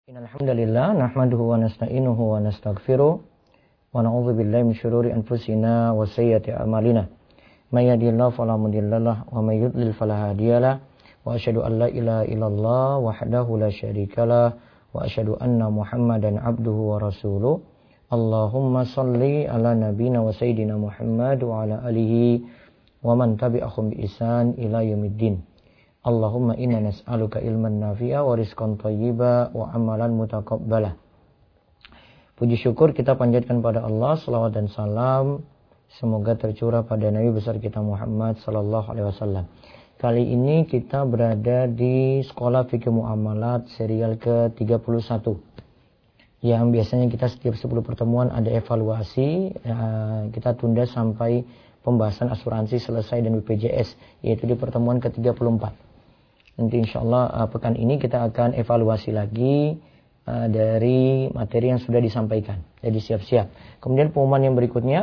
Innalhamdalillah nahmaduhu wa nasta'inuhu wa nastaghfiruh wa na'udzu billahi min syururi anfusina wa sayyiati a'malina. May yahdihillahu fala mudhillalah wa may yudlil fala hadiyalah. Wa asyhadu an la ilaha illallah wahdahu la syarikalah wa asyhadu anna Muhammadan abduhu wa rasuluh. Allahumma shalli ala nabiyyina wa sayyidina Muhammad wa ala alihi wa man tabi'ahum bi ihsan ila yaumiddin. Allahumma inna nas'aluka ilman nafi'a wa rizqan thayyiba wa amalan mutaqabbala. Puji syukur kita panjatkan pada Allah, selawat dan salam semoga tercurah pada Nabi besar kita Muhammad sallallahu alaihi wasallam. Kali ini kita berada di Sekolah Fikih Muamalat serial ke-31. Yang biasanya kita setiap 10 pertemuan ada evaluasi, kita tunda sampai pembahasan asuransi selesai dan BPJS, yaitu di pertemuan ke-34. Nanti insya Allah pekan ini kita akan evaluasi lagi dari materi yang sudah disampaikan. Jadi siap-siap. Kemudian pengumuman yang berikutnya,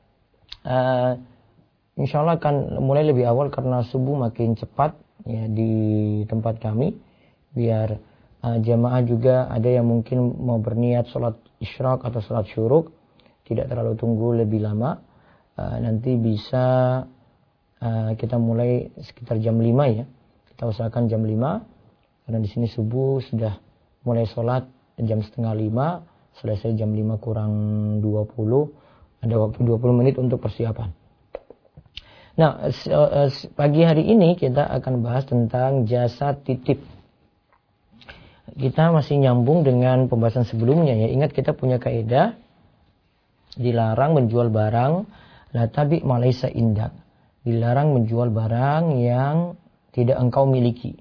insya Allah akan mulai lebih awal karena subuh makin cepat ya di tempat kami. Biar jamaah juga ada yang mungkin mau berniat sholat isyraq atau sholat syuruk, tidak terlalu tunggu lebih lama. Nanti bisa kita mulai sekitar jam 5 ya. Kita usahakan jam 5 karena di sini subuh sudah mulai sholat jam setengah 5, selesai jam 5 kurang 20, ada waktu 20 menit untuk persiapan. Nah, pagi hari ini kita akan bahas tentang jasa titip. Kita masih nyambung dengan pembahasan sebelumnya ya. Ingat kita punya kaidah dilarang menjual barang la tabi' ma laysa indak. Dilarang menjual barang yang tidak engkau miliki.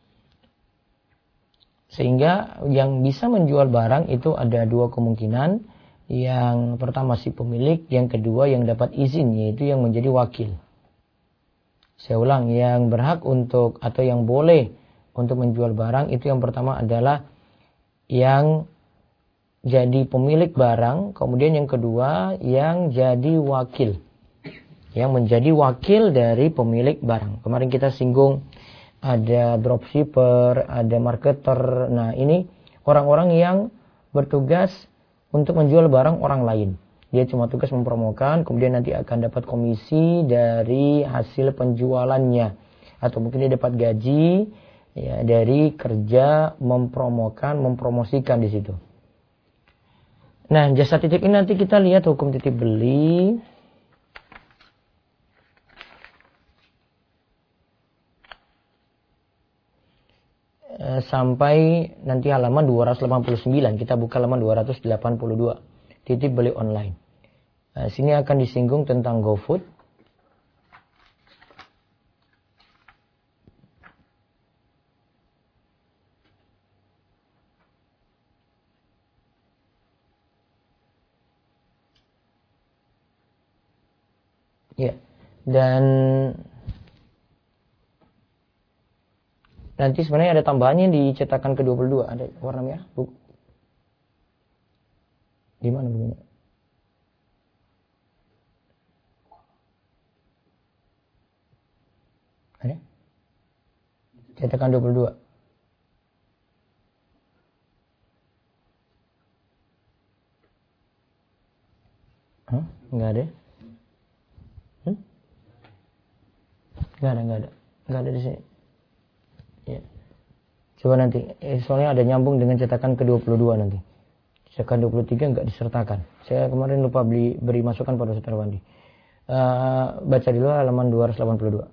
Sehingga yang bisa menjual barang itu ada dua kemungkinan. Yang pertama si pemilik, yang kedua yang dapat izin, yaitu yang menjadi wakil. Saya ulang, yang berhak untuk atau yang boleh untuk menjual barang itu yang pertama adalah yang jadi pemilik barang, kemudian yang kedua yang jadi wakil. Yang menjadi wakil dari pemilik barang. Kemarin kita singgung ada dropshipper, ada marketer. Nah ini orang-orang yang bertugas untuk menjual barang orang lain. Dia cuma tugas mempromokan, kemudian nanti akan dapat komisi dari hasil penjualannya. Atau mungkin dia dapat gaji ya, dari kerja mempromosikan di situ. Nah jasa titip ini nanti kita lihat hukum titip beli. Sampai nanti halaman 289. Kita buka halaman 282. Titip beli online. Sini akan disinggung tentang GoFood. Ya. Dan nanti sebenarnya ada tambahannya di cetakan ke-22. Ada warna merah, Bu. Di mana bukunya? Ada? Cetakan 22. Hah? Enggak ada? Enggak ada. Enggak ada di sini. Ya. Coba nanti, soalnya ada nyambung dengan cetakan ke-22 nanti. Cetakan 23 enggak disertakan. Saya kemarin lupa beri masukan pada Saudara Wandi. Baca dulu halaman 282.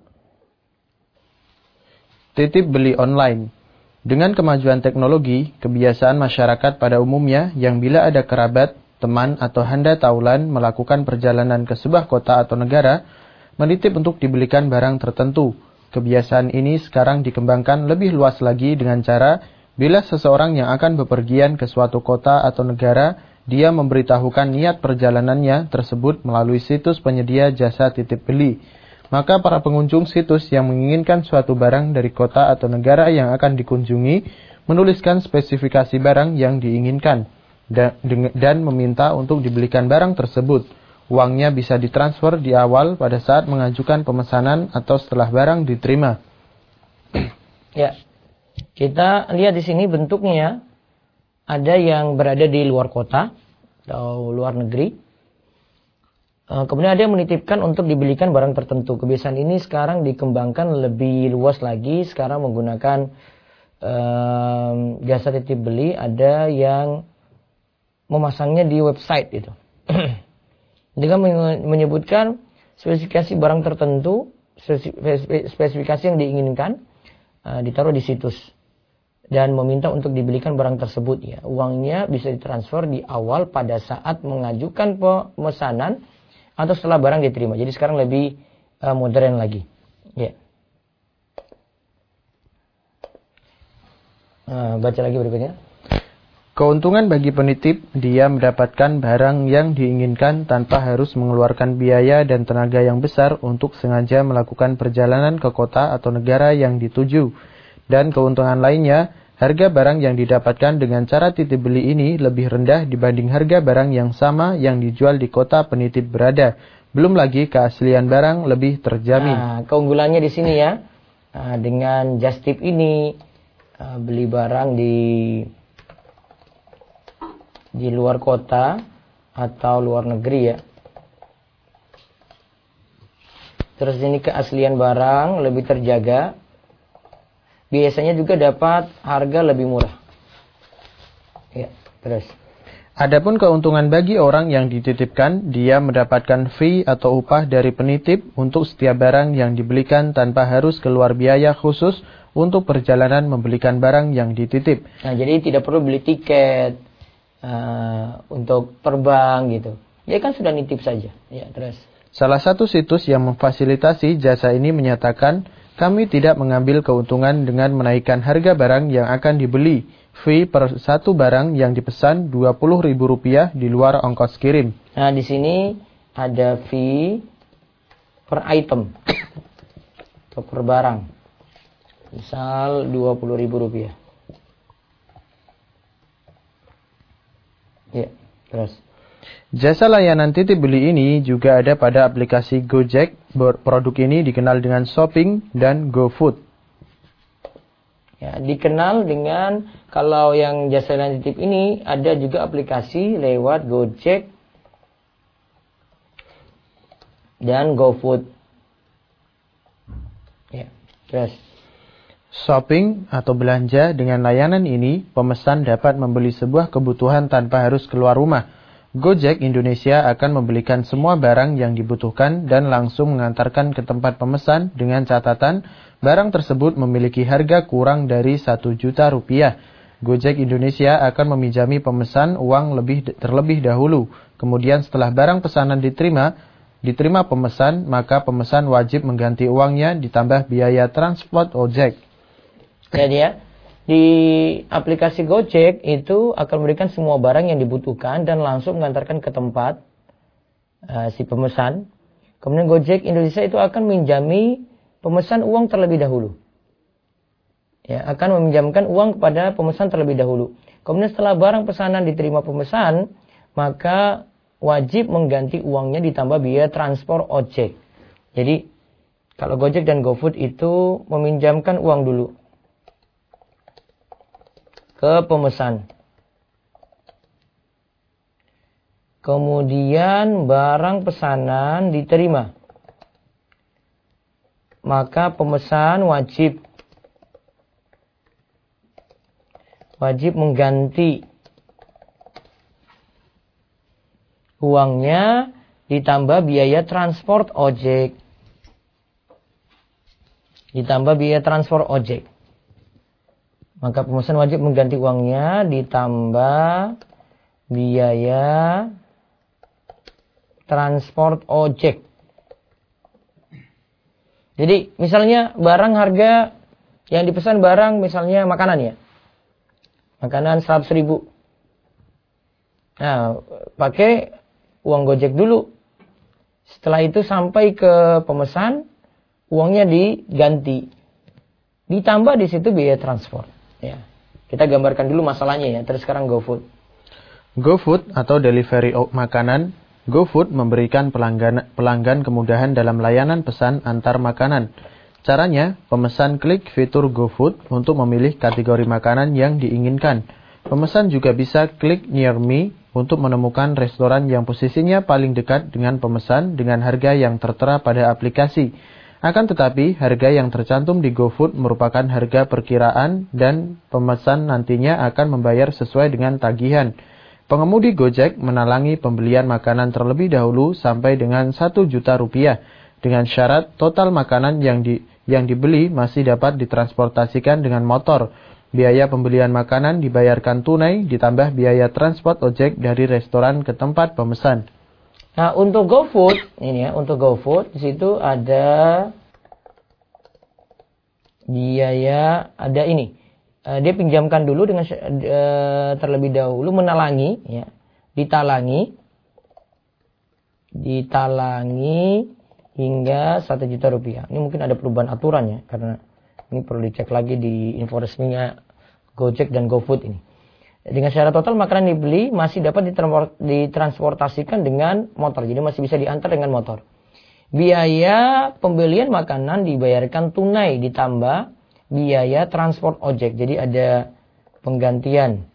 Titip beli online. Dengan kemajuan teknologi, kebiasaan masyarakat pada umumnya yang bila ada kerabat, teman atau handa taulan melakukan perjalanan ke sebuah kota atau negara, menitip untuk dibelikan barang tertentu. Kebiasaan ini sekarang dikembangkan lebih luas lagi dengan cara bila seseorang yang akan bepergian ke suatu kota atau negara, dia memberitahukan niat perjalanannya tersebut melalui situs penyedia jasa titip beli. Maka para pengunjung situs yang menginginkan suatu barang dari kota atau negara yang akan dikunjungi menuliskan spesifikasi barang yang diinginkan dan meminta untuk dibelikan barang tersebut. Uangnya bisa ditransfer di awal pada saat mengajukan pemesanan atau setelah barang diterima. Ya, kita lihat di sini bentuknya. ada yang berada di luar kota atau luar negeri. Kemudian ada yang menitipkan untuk dibelikan barang tertentu. Kebiasaan ini sekarang dikembangkan lebih luas lagi. Sekarang menggunakan jasa titip beli. Ada yang memasangnya di website itu. Dengan menyebutkan spesifikasi barang tertentu, spesifikasi yang diinginkan, ditaruh di situs dan meminta untuk dibelikan barang tersebut. Ya, uangnya bisa ditransfer di awal pada saat mengajukan pemesanan atau setelah barang diterima. Jadi sekarang lebih modern lagi. Ya. Baca lagi berikutnya. Keuntungan bagi penitip, dia mendapatkan barang yang diinginkan tanpa harus mengeluarkan biaya dan tenaga yang besar untuk sengaja melakukan perjalanan ke kota atau negara yang dituju. Dan keuntungan lainnya, harga barang yang didapatkan dengan cara titip beli ini lebih rendah dibanding harga barang yang sama yang dijual di kota penitip berada. Belum lagi keaslian barang lebih terjamin. Nah, keunggulannya di sini ya, dengan just tip ini, beli barang di luar kota atau luar negeri ya. Terus ini keaslian barang lebih terjaga. Biasanya juga dapat harga lebih murah. Ya, terus. Adapun keuntungan bagi orang yang dititipkan, dia mendapatkan fee atau upah dari penitip untuk setiap barang yang dibelikan tanpa harus keluar biaya khusus untuk perjalanan membelikan barang yang dititip. Nah, jadi tidak perlu beli tiket untuk terbang gitu. Dia kan sudah nitip saja. Ya, terus. Salah satu situs yang memfasilitasi jasa ini menyatakan, kami tidak mengambil keuntungan dengan menaikkan harga barang yang akan dibeli. Fee per satu barang yang dipesan Rp20.000 di luar ongkos kirim. Nah, di sini ada fee per item atau per barang. Misal Rp20.000. Ya, terus. Jasa layanan titip beli ini juga ada pada aplikasi Gojek. Produk ini dikenal dengan Shopping dan GoFood. Ya, dikenal dengan, kalau yang jasa layanan titip ini ada juga aplikasi lewat Gojek dan GoFood. Ya, terus. Shopping atau belanja dengan layanan ini, pemesan dapat membeli sebuah kebutuhan tanpa harus keluar rumah. Gojek Indonesia akan membelikan semua barang yang dibutuhkan dan langsung mengantarkan ke tempat pemesan dengan catatan barang tersebut memiliki harga kurang dari Rp1 juta. Gojek Indonesia akan meminjami pemesan uang terlebih dahulu. Kemudian setelah barang pesanan diterima pemesan, maka pemesan wajib mengganti uangnya ditambah biaya transport ojek. Jadi ya, di aplikasi Gojek itu akan memberikan semua barang yang dibutuhkan dan langsung mengantarkan ke tempat si pemesan. Kemudian Gojek Indonesia itu akan meminjami pemesan uang terlebih dahulu. Ya, akan meminjamkan uang kepada pemesan terlebih dahulu. Kemudian setelah barang pesanan diterima pemesan, maka wajib mengganti uangnya ditambah biaya transport ojek. Jadi kalau Gojek dan GoFood itu meminjamkan uang dulu ke pemesan. Kemudian barang pesanan diterima. Maka pemesan wajib mengganti uangnya ditambah biaya transport ojek. Maka pemesan wajib mengganti uangnya ditambah biaya transport ojek. Jadi misalnya barang harga yang dipesan barang misalnya makanan ya. Makanan 100.000. Nah, pakai uang Gojek dulu. Setelah itu sampai ke pemesan, uangnya diganti. Ditambah di situ biaya transport. Ya, kita gambarkan dulu masalahnya ya. Terus sekarang GoFood. GoFood atau delivery makanan. GoFood memberikan pelanggan kemudahan dalam layanan pesan antar makanan. Caranya, pemesan klik fitur GoFood untuk memilih kategori makanan yang diinginkan. Pemesan juga bisa klik Near Me untuk menemukan restoran yang posisinya paling dekat dengan pemesan dengan harga yang tertera pada aplikasi. Akan tetapi, harga yang tercantum di GoFood merupakan harga perkiraan dan pemesan nantinya akan membayar sesuai dengan tagihan. Pengemudi Gojek menalangi pembelian makanan terlebih dahulu sampai dengan 1 juta rupiah, dengan syarat total makanan yang dibeli masih dapat ditransportasikan dengan motor. Biaya pembelian makanan dibayarkan tunai ditambah biaya transport ojek dari restoran ke tempat pemesan. Nah, untuk GoFood, ini ya, untuk GoFood di situ ada biaya, ada ini. Dia pinjamkan dulu dengan terlebih dahulu menalangi, ya, ditalangi hingga 1 juta rupiah. Ini mungkin ada perubahan aturan ya, karena ini perlu dicek lagi di info resminya Gojek dan GoFood ini. Dengan syarat total makanan dibeli masih dapat ditransportasikan dengan motor. Jadi masih bisa diantar dengan motor. Biaya pembelian makanan dibayarkan tunai ditambah biaya transport ojek. Jadi ada penggantian.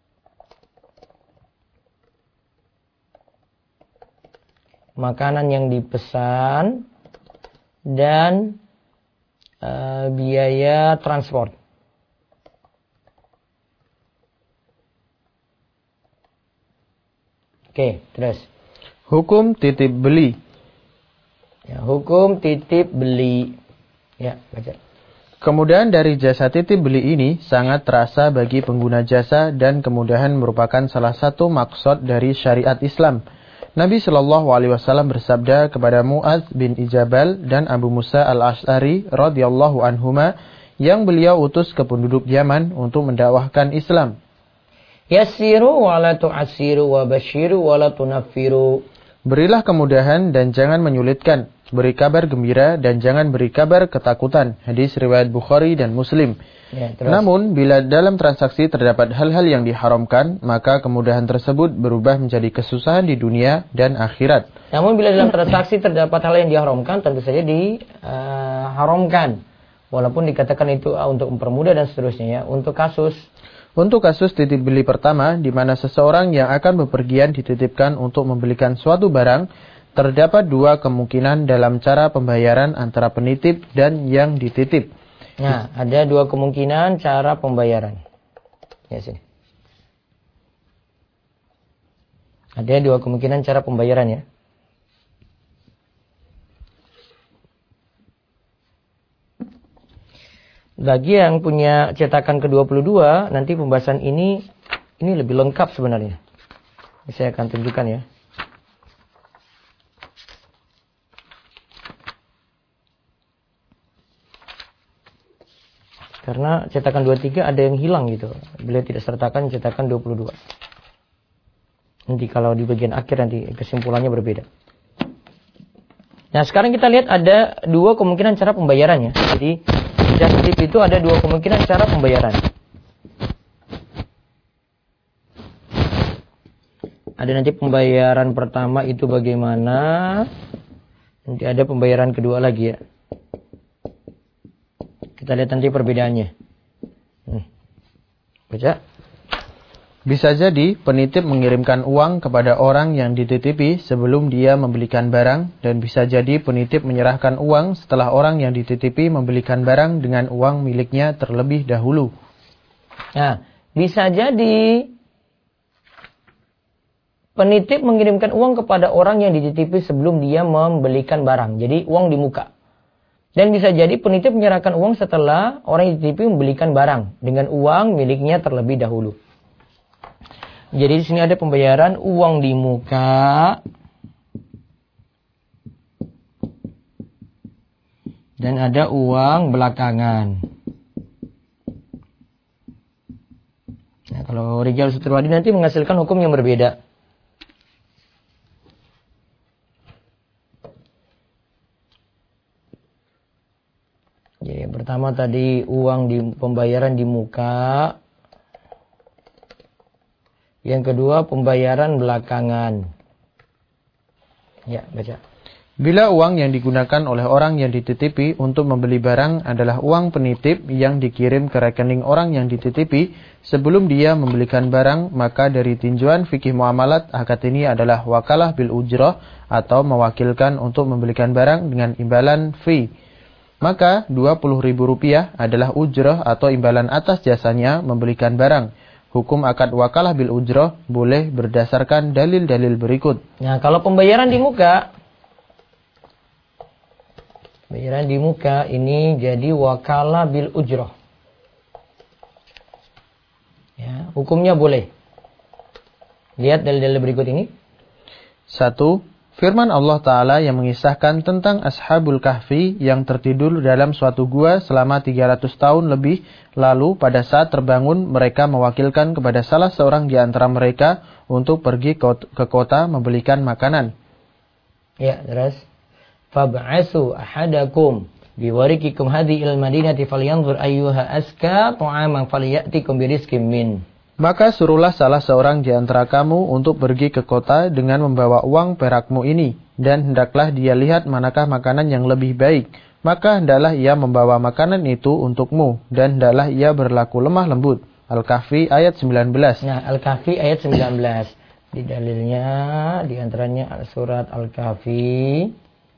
Makanan yang dipesan dan biaya transport. Oke, terus. Hukum titip beli. Ya, hukum titip beli. Ya, baca. Kemudahan dari jasa titip beli ini sangat terasa bagi pengguna jasa dan kemudahan merupakan salah satu maksud dari syariat Islam. Nabi Shallallahu Alaihi Wasallam bersabda kepada Mu'adz bin Ijabal dan Abu Musa al-Ash'ari radhiyallahu anhuma yang beliau utus ke penduduk Yaman untuk mendakwahkan Islam. Yassiru wa la tu'assiru wa basyiru wa la tunaffiru. Berilah kemudahan dan jangan menyulitkan. Beri kabar gembira dan jangan beri kabar ketakutan. Hadis riwayat Bukhari dan Muslim. Ya, namun, bila dalam transaksi terdapat hal-hal yang diharamkan, maka kemudahan tersebut berubah menjadi kesusahan di dunia dan akhirat. Namun, bila dalam transaksi terdapat hal yang diharamkan, tentu saja diharamkan. Walaupun dikatakan itu untuk mempermudah dan seterusnya ya. Untuk kasus titip beli pertama, di mana seseorang yang akan bepergian dititipkan untuk membelikan suatu barang, terdapat dua kemungkinan dalam cara pembayaran antara penitip dan yang dititip. Nah, ada dua kemungkinan cara pembayaran. Ya, sini. Ada dua kemungkinan cara pembayaran ya. Bagi yang punya cetakan ke-22, nanti pembahasan ini lebih lengkap sebenarnya. Saya akan tunjukkan ya. Karena cetakan 23 ada yang hilang gitu. Beliau tidak sertakan cetakan 22. Nanti kalau di bagian akhir nanti kesimpulannya berbeda. Nah, sekarang kita lihat ada dua kemungkinan cara pembayarannya. Jadi jasa titip itu ada dua kemungkinan cara pembayaran. Ada nanti pembayaran pertama itu bagaimana. Nanti ada pembayaran kedua lagi ya. Kita lihat nanti perbedaannya. Baca. Bisa jadi penitip mengirimkan uang kepada orang yang dititipi sebelum dia membelikan barang, dan bisa jadi penitip menyerahkan uang setelah orang yang dititipi membelikan barang dengan uang miliknya terlebih dahulu. Nah, bisa jadi penitip mengirimkan uang kepada orang yang dititipi sebelum dia membelikan barang. Jadi uang di muka. Dan bisa jadi penitip menyerahkan uang setelah orang yang dititipi membelikan barang dengan uang miliknya terlebih dahulu. Jadi di sini ada pembayaran uang di muka dan ada uang belakangan. Nah, kalau Rijal Sutriwadi nanti menghasilkan hukum yang berbeda. Jadi yang pertama tadi uang di pembayaran di muka. Yang kedua pembayaran belakangan. Ya, baca. Bila uang yang digunakan oleh orang yang dititipi untuk membeli barang adalah uang penitip yang dikirim ke rekening orang yang dititipi sebelum dia membelikan barang, maka dari tinjauan fikih muamalat, akad ini adalah wakalah bil ujrah atau mewakilkan untuk membelikan barang dengan imbalan fee. Maka Rp20.000 adalah ujrah atau imbalan atas jasanya membelikan barang. Hukum akad wakalah bil ujrah boleh berdasarkan dalil-dalil berikut. Nah, kalau pembayaran di muka, bayaran di muka ini jadi wakalah bil ujrah. Ya, hukumnya boleh. Lihat dalil-dalil berikut ini. 1. Firman Allah Ta'ala yang mengisahkan tentang Ashabul Kahfi yang tertidur dalam suatu gua selama 300 tahun lebih. Lalu pada saat terbangun mereka mewakilkan kepada salah seorang di antara mereka untuk pergi ke kota membelikan makanan. Ya, terus. Fab'asu ahadakum biwarikikum hadhihi al-madinati falyanzur ayyuha aska ta'aman falyatikum birizqin min. Maka suruhlah salah seorang di antara kamu untuk pergi ke kota dengan membawa uang perakmu ini, dan hendaklah dia lihat manakah makanan yang lebih baik. Maka hendaklah ia membawa makanan itu untukmu, dan hendaklah ia berlaku lemah lembut. Al-Kahfi ayat 19. Nah, Al-Kahfi ayat 19. Di dalilnya di antaranya surat Al-Kahfi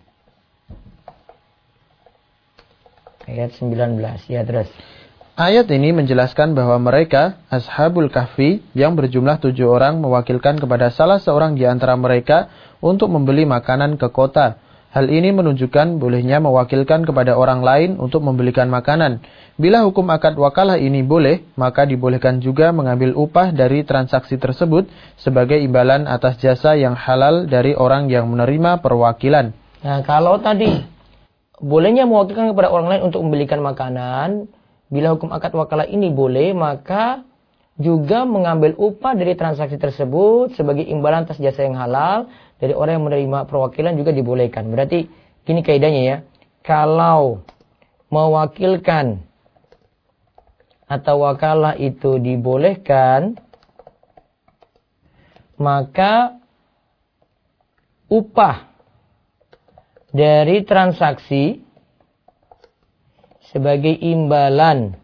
ayat 19. Ya, terus. Ayat ini menjelaskan bahwa mereka, Ashabul Kahfi, yang berjumlah 7 orang mewakilkan kepada salah seorang di antara mereka untuk membeli makanan ke kota. Hal ini menunjukkan bolehnya mewakilkan kepada orang lain untuk membelikan makanan. Bila hukum akad wakalah ini boleh, maka dibolehkan juga mengambil upah dari transaksi tersebut sebagai imbalan atas jasa yang halal dari orang yang menerima perwakilan. Nah, kalau tadi bolehnya mewakilkan kepada orang lain untuk membelikan makanan, bila hukum akad wakalah ini boleh, maka juga mengambil upah dari transaksi tersebut sebagai imbalan atas jasa yang halal dari orang yang menerima perwakilan juga dibolehkan. Berarti gini kaidahnya ya, kalau mewakilkan atau wakalah itu dibolehkan, maka upah dari transaksi sebagai imbalan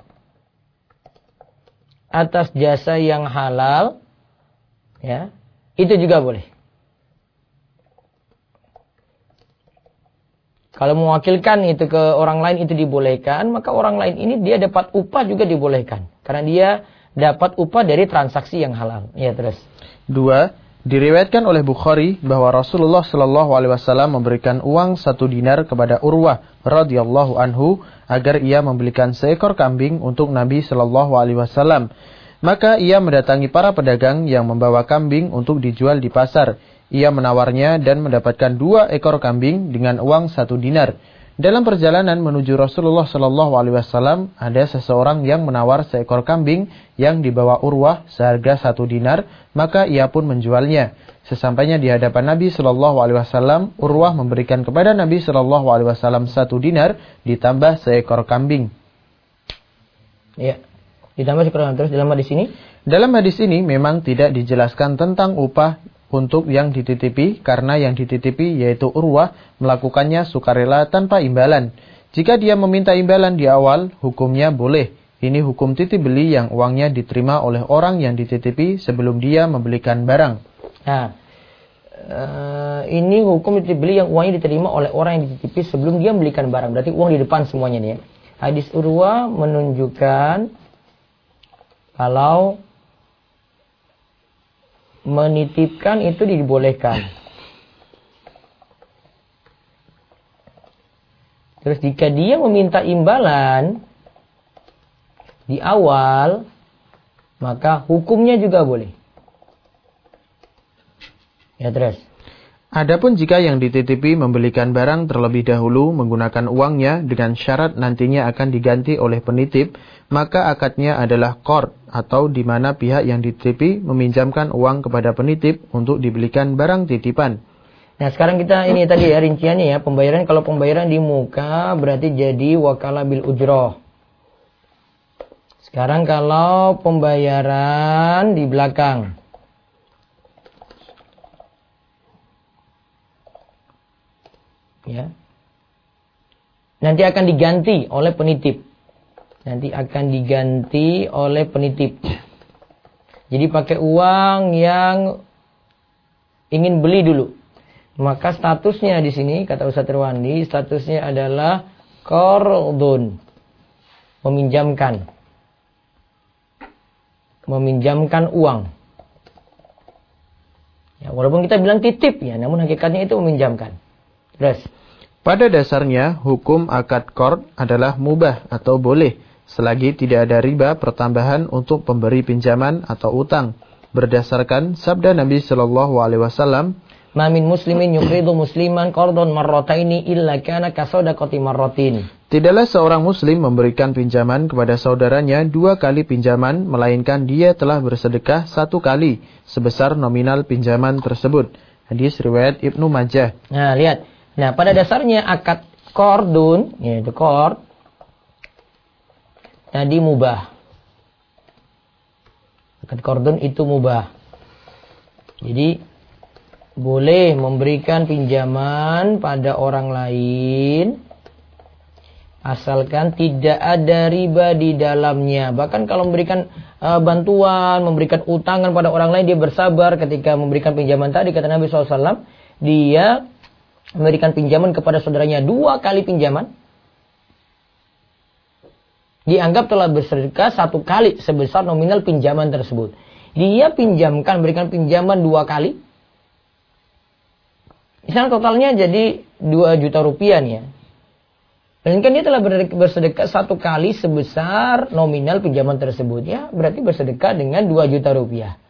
atas jasa yang halal, ya, itu juga boleh. Kalau mewakilkan itu ke orang lain itu dibolehkan, maka orang lain ini dia dapat upah juga dibolehkan. Karena dia dapat upah dari transaksi yang halal. Ya, terus. 2. Diriwayatkan oleh Bukhari bahwa Rasulullah Shallallahu Alaihi Wasallam memberikan uang 1 dinar kepada Urwah radhiyallahu anhu agar ia membelikan seekor kambing untuk Nabi Shallallahu Alaihi Wasallam. Maka ia mendatangi para pedagang yang membawa kambing untuk dijual di pasar. Ia menawarnya dan mendapatkan 2 ekor kambing dengan uang 1 dinar. Dalam perjalanan menuju Rasulullah Shallallahu Alaihi Wasallam, ada seseorang yang menawar seekor kambing yang dibawa Urwah seharga 1 dinar, maka ia pun menjualnya. Sesampainya di hadapan Nabi Shallallahu Alaihi Wasallam, Urwah memberikan kepada Nabi Shallallahu Alaihi Wasallam 1 dinar ditambah seekor kambing. Ya, ditambah seekor kambing. Terus dalam hadis ini? Dalam hadis ini memang tidak dijelaskan tentang upah untuk yang dititipi, karena yang dititipi yaitu Urwah melakukannya sukarela tanpa imbalan. Jika dia meminta imbalan di awal, hukumnya boleh. Ini hukum titip beli yang uangnya diterima oleh orang yang dititipi sebelum dia membelikan barang. Nah, ini hukum titip beli yang uangnya diterima oleh orang yang dititipi sebelum dia membelikan barang. Berarti uang di depan semuanya nih ya. Hadis Urwah menunjukkan kalau menitipkan itu dibolehkan. Terus jika dia meminta imbalan di awal, maka hukumnya juga boleh. Ya, terus. Adapun jika yang dititipi membelikan barang terlebih dahulu menggunakan uangnya dengan syarat nantinya akan diganti oleh penitip, maka akadnya adalah qard, atau di mana pihak yang dititipi meminjamkan uang kepada penitip untuk dibelikan barang titipan. Nah, sekarang kita ini tadi ya rinciannya ya, pembayaran. Kalau pembayaran di muka berarti jadi wakalah bil ujroh. Sekarang kalau pembayaran di belakang, ya, nanti akan diganti oleh penitip. Jadi pakai uang yang ingin beli dulu. Maka statusnya di sini, kata Ustaz Irwandi, statusnya adalah qardun. Meminjamkan uang. Ya, walaupun kita bilang titip ya, namun hakikatnya itu meminjamkan. Terus. Pada dasarnya, hukum akad qard adalah mubah atau boleh, selagi tidak ada riba pertambahan untuk pemberi pinjaman atau utang. Berdasarkan sabda Nabi Shallallahu Alaihi Wasallam, "Ma min muslimin yuqridu musliman qardun marrataini illa kana kasodaqati marratin." Tidaklah seorang muslim memberikan pinjaman kepada saudaranya 2 kali pinjaman, melainkan dia telah bersedekah 1 kali sebesar nominal pinjaman tersebut. Hadis riwayat Ibnu Majah. Nah, lihat. Nah, pada dasarnya akad qardun, yaitu qard, tadi mubah. Akad qardun itu mubah. Jadi boleh memberikan pinjaman pada orang lain asalkan tidak ada riba di dalamnya. Bahkan kalau memberikan bantuan, memberikan utangan pada orang lain, dia bersabar ketika memberikan pinjaman tadi. Kata Nabi SAW, dia memberikan pinjaman kepada saudaranya 2 kali pinjaman, dianggap telah bersedekah 1 kali sebesar nominal pinjaman tersebut. Dia pinjamkan, berikan pinjaman 2 kali. Misalnya totalnya jadi 2 juta rupiah nih ya. Dan kan dia telah bersedekah 1 kali sebesar nominal pinjaman tersebut. Ya, berarti bersedekah dengan 2 juta rupiah.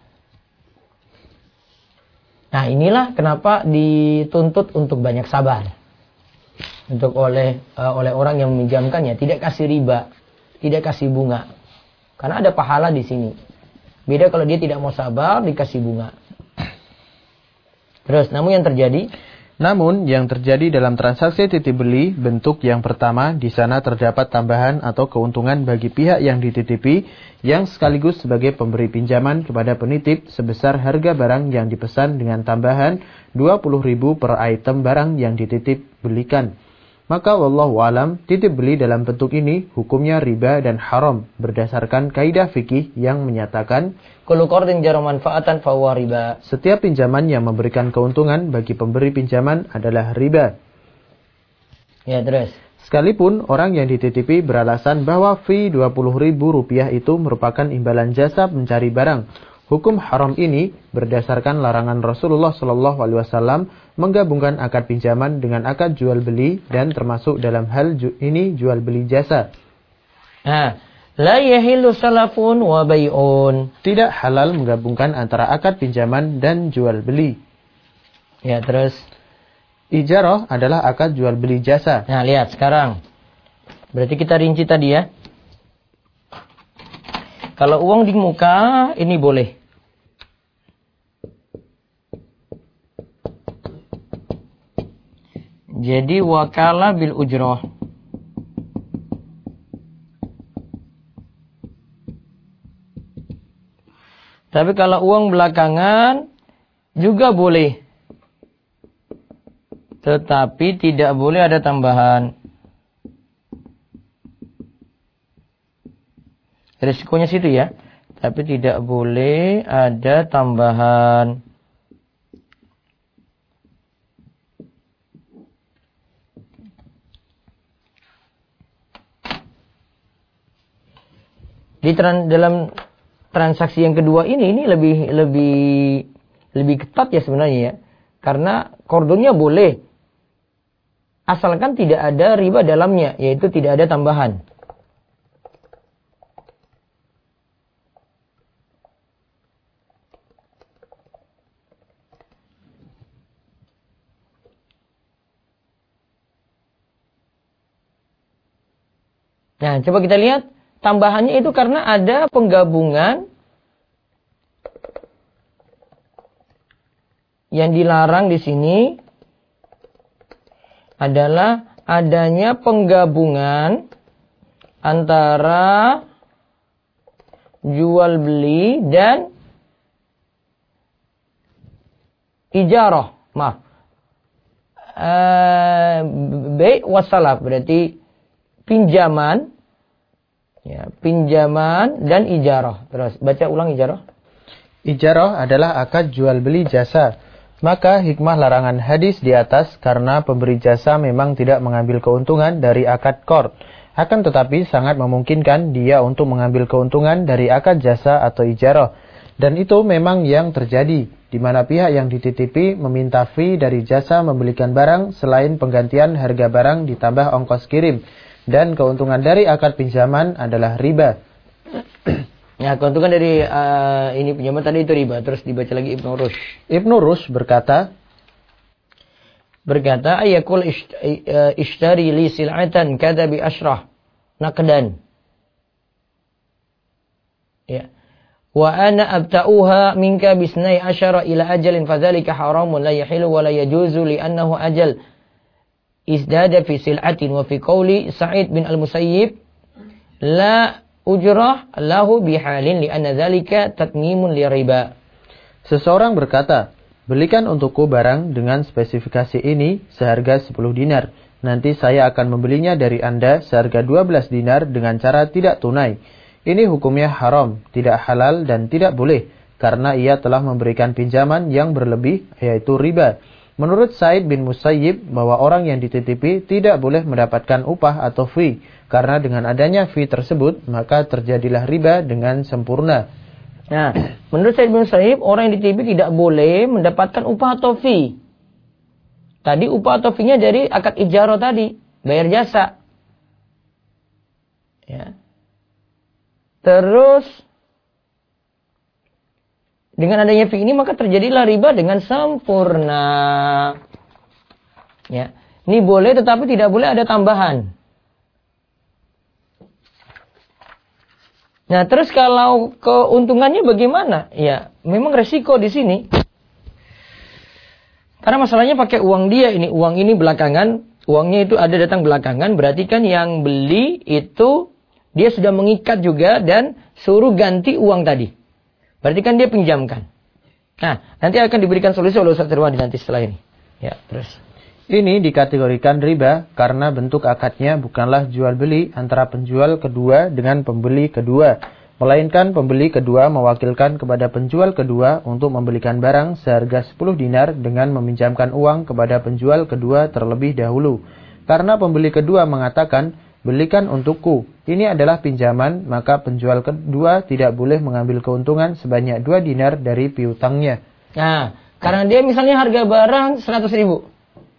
Nah, inilah kenapa dituntut untuk banyak sabar. Untuk oleh orang yang meminjamkannya, tidak kasih riba, tidak kasih bunga. Karena ada pahala di sini. Beda kalau dia tidak mau sabar, dikasih bunga. Terus, namun yang terjadi dalam transaksi titip beli, bentuk yang pertama, di sana terdapat tambahan atau keuntungan bagi pihak yang dititipi, yang sekaligus sebagai pemberi pinjaman kepada penitip sebesar harga barang yang dipesan dengan tambahan 20.000 per item barang yang dititip belikan. Maka wallahu alam, titip beli dalam bentuk ini hukumnya riba dan haram berdasarkan kaidah fikih yang menyatakan kullu qardin jara manfaatan fa huwa riba. Setiap pinjaman yang memberikan keuntungan bagi pemberi pinjaman adalah riba. Ya, terus. Sekalipun orang yang dititipi beralasan bahwa fee Rp20.000 itu merupakan imbalan jasa mencari barang. Hukum haram ini berdasarkan larangan Rasulullah SAW menggabungkan akad pinjaman dengan akad jual beli dan termasuk dalam hal ini jual beli jasa. La yahillu salafun wa bai'un. Tidak halal menggabungkan antara akad pinjaman dan jual beli. Ya, terus. Ijarah adalah akad jual beli jasa. Nah, lihat sekarang. Berarti kita rinci tadi ya. Kalau uang di muka, ini boleh. Jadi wakalah bil ujrah. Tapi kalau uang belakangan juga boleh. Tetapi tidak boleh ada tambahan. Risikonya situ ya. Tapi tidak boleh ada tambahan. Dalam transaksi yang kedua ini lebih ketat ya sebenarnya ya. Karena qardunnya boleh. Asalkan tidak ada riba dalamnya, yaitu tidak ada tambahan. Nah, coba kita lihat. Tambahannya itu karena ada penggabungan yang dilarang di sini adalah adanya penggabungan antara jual beli dan ijarah. bai' wasalaf, berarti pinjaman, ya, pinjaman dan ijarah. Terus baca ulang ijarah. Ijarah adalah akad jual beli jasa. Maka hikmah larangan hadis di atas karena pemberi jasa memang tidak mengambil keuntungan dari akad qard. Akan tetapi sangat memungkinkan dia untuk mengambil keuntungan dari akad jasa atau ijarah. Dan itu memang yang terjadi, di mana pihak yang dititipi meminta fee dari jasa membelikan barang selain penggantian harga barang ditambah ongkos kirim. Dan keuntungan dari akad pinjaman adalah riba. Ya, keuntungan dari ini pinjaman tadi itu riba. Terus dibaca lagi Ibnu Rushd. Ibnu Rushd berkata, ayakul ishtari li sil'atan kada bi ashrah naqdan. Ya. Wa ana abta'uha minka bisnai asyara ila ajalin fadzalika haramun la yahilu wa la yajuzu li annahu ajal izdada fi sil'atin. Wa fi qawli Sa'id bin al-Musayyib la ujrah lahu bihalin li'anna dzalika tatmimun li riba. Seseorang berkata, belikan untukku barang dengan spesifikasi ini seharga 10 dinar. Nanti saya akan membelinya dari Anda seharga 12 dinar dengan cara tidak tunai. Ini hukumnya haram, tidak halal dan tidak boleh karena ia telah memberikan pinjaman yang berlebih, yaitu riba. Menurut Sa'id bin Musayyib bahwa orang yang dititipi tidak boleh mendapatkan upah atau fee, karena dengan adanya fee tersebut maka terjadilah riba dengan sempurna. Nah, menurut Sa'id bin Musayyib orang yang dititipi tidak boleh mendapatkan upah atau fee. Tadi upah atau fee-nya dari akad ijarah tadi, bayar jasa. Ya. Terus dengan adanya fee ini maka terjadilah riba dengan sempurna. Ya. Ini boleh tetapi tidak boleh ada tambahan. Nah, terus kalau keuntungannya bagaimana? Ya, memang resiko di sini. Karena masalahnya pakai uang dia ini, uang ini belakangan, uangnya itu ada datang belakangan, berarti kan yang beli itu dia sudah mengikat juga dan suruh ganti uang tadi. Berarti kan dia pinjamkan. Nah, nanti akan diberikan solusi oleh Ustaz Irwandi nanti setelah ini. Ya, terus. Ini dikategorikan riba karena bentuk akadnya bukanlah jual beli antara penjual kedua dengan pembeli kedua. Melainkan pembeli kedua mewakilkan kepada penjual kedua untuk membelikan barang seharga 10 dinar dengan meminjamkan uang kepada penjual kedua terlebih dahulu. Karena pembeli kedua mengatakan, belikan untukku, ini adalah pinjaman, maka penjual kedua tidak boleh mengambil keuntungan sebanyak 2 dinar dari piutangnya. Nah, karena dia misalnya harga barang 100 ribu.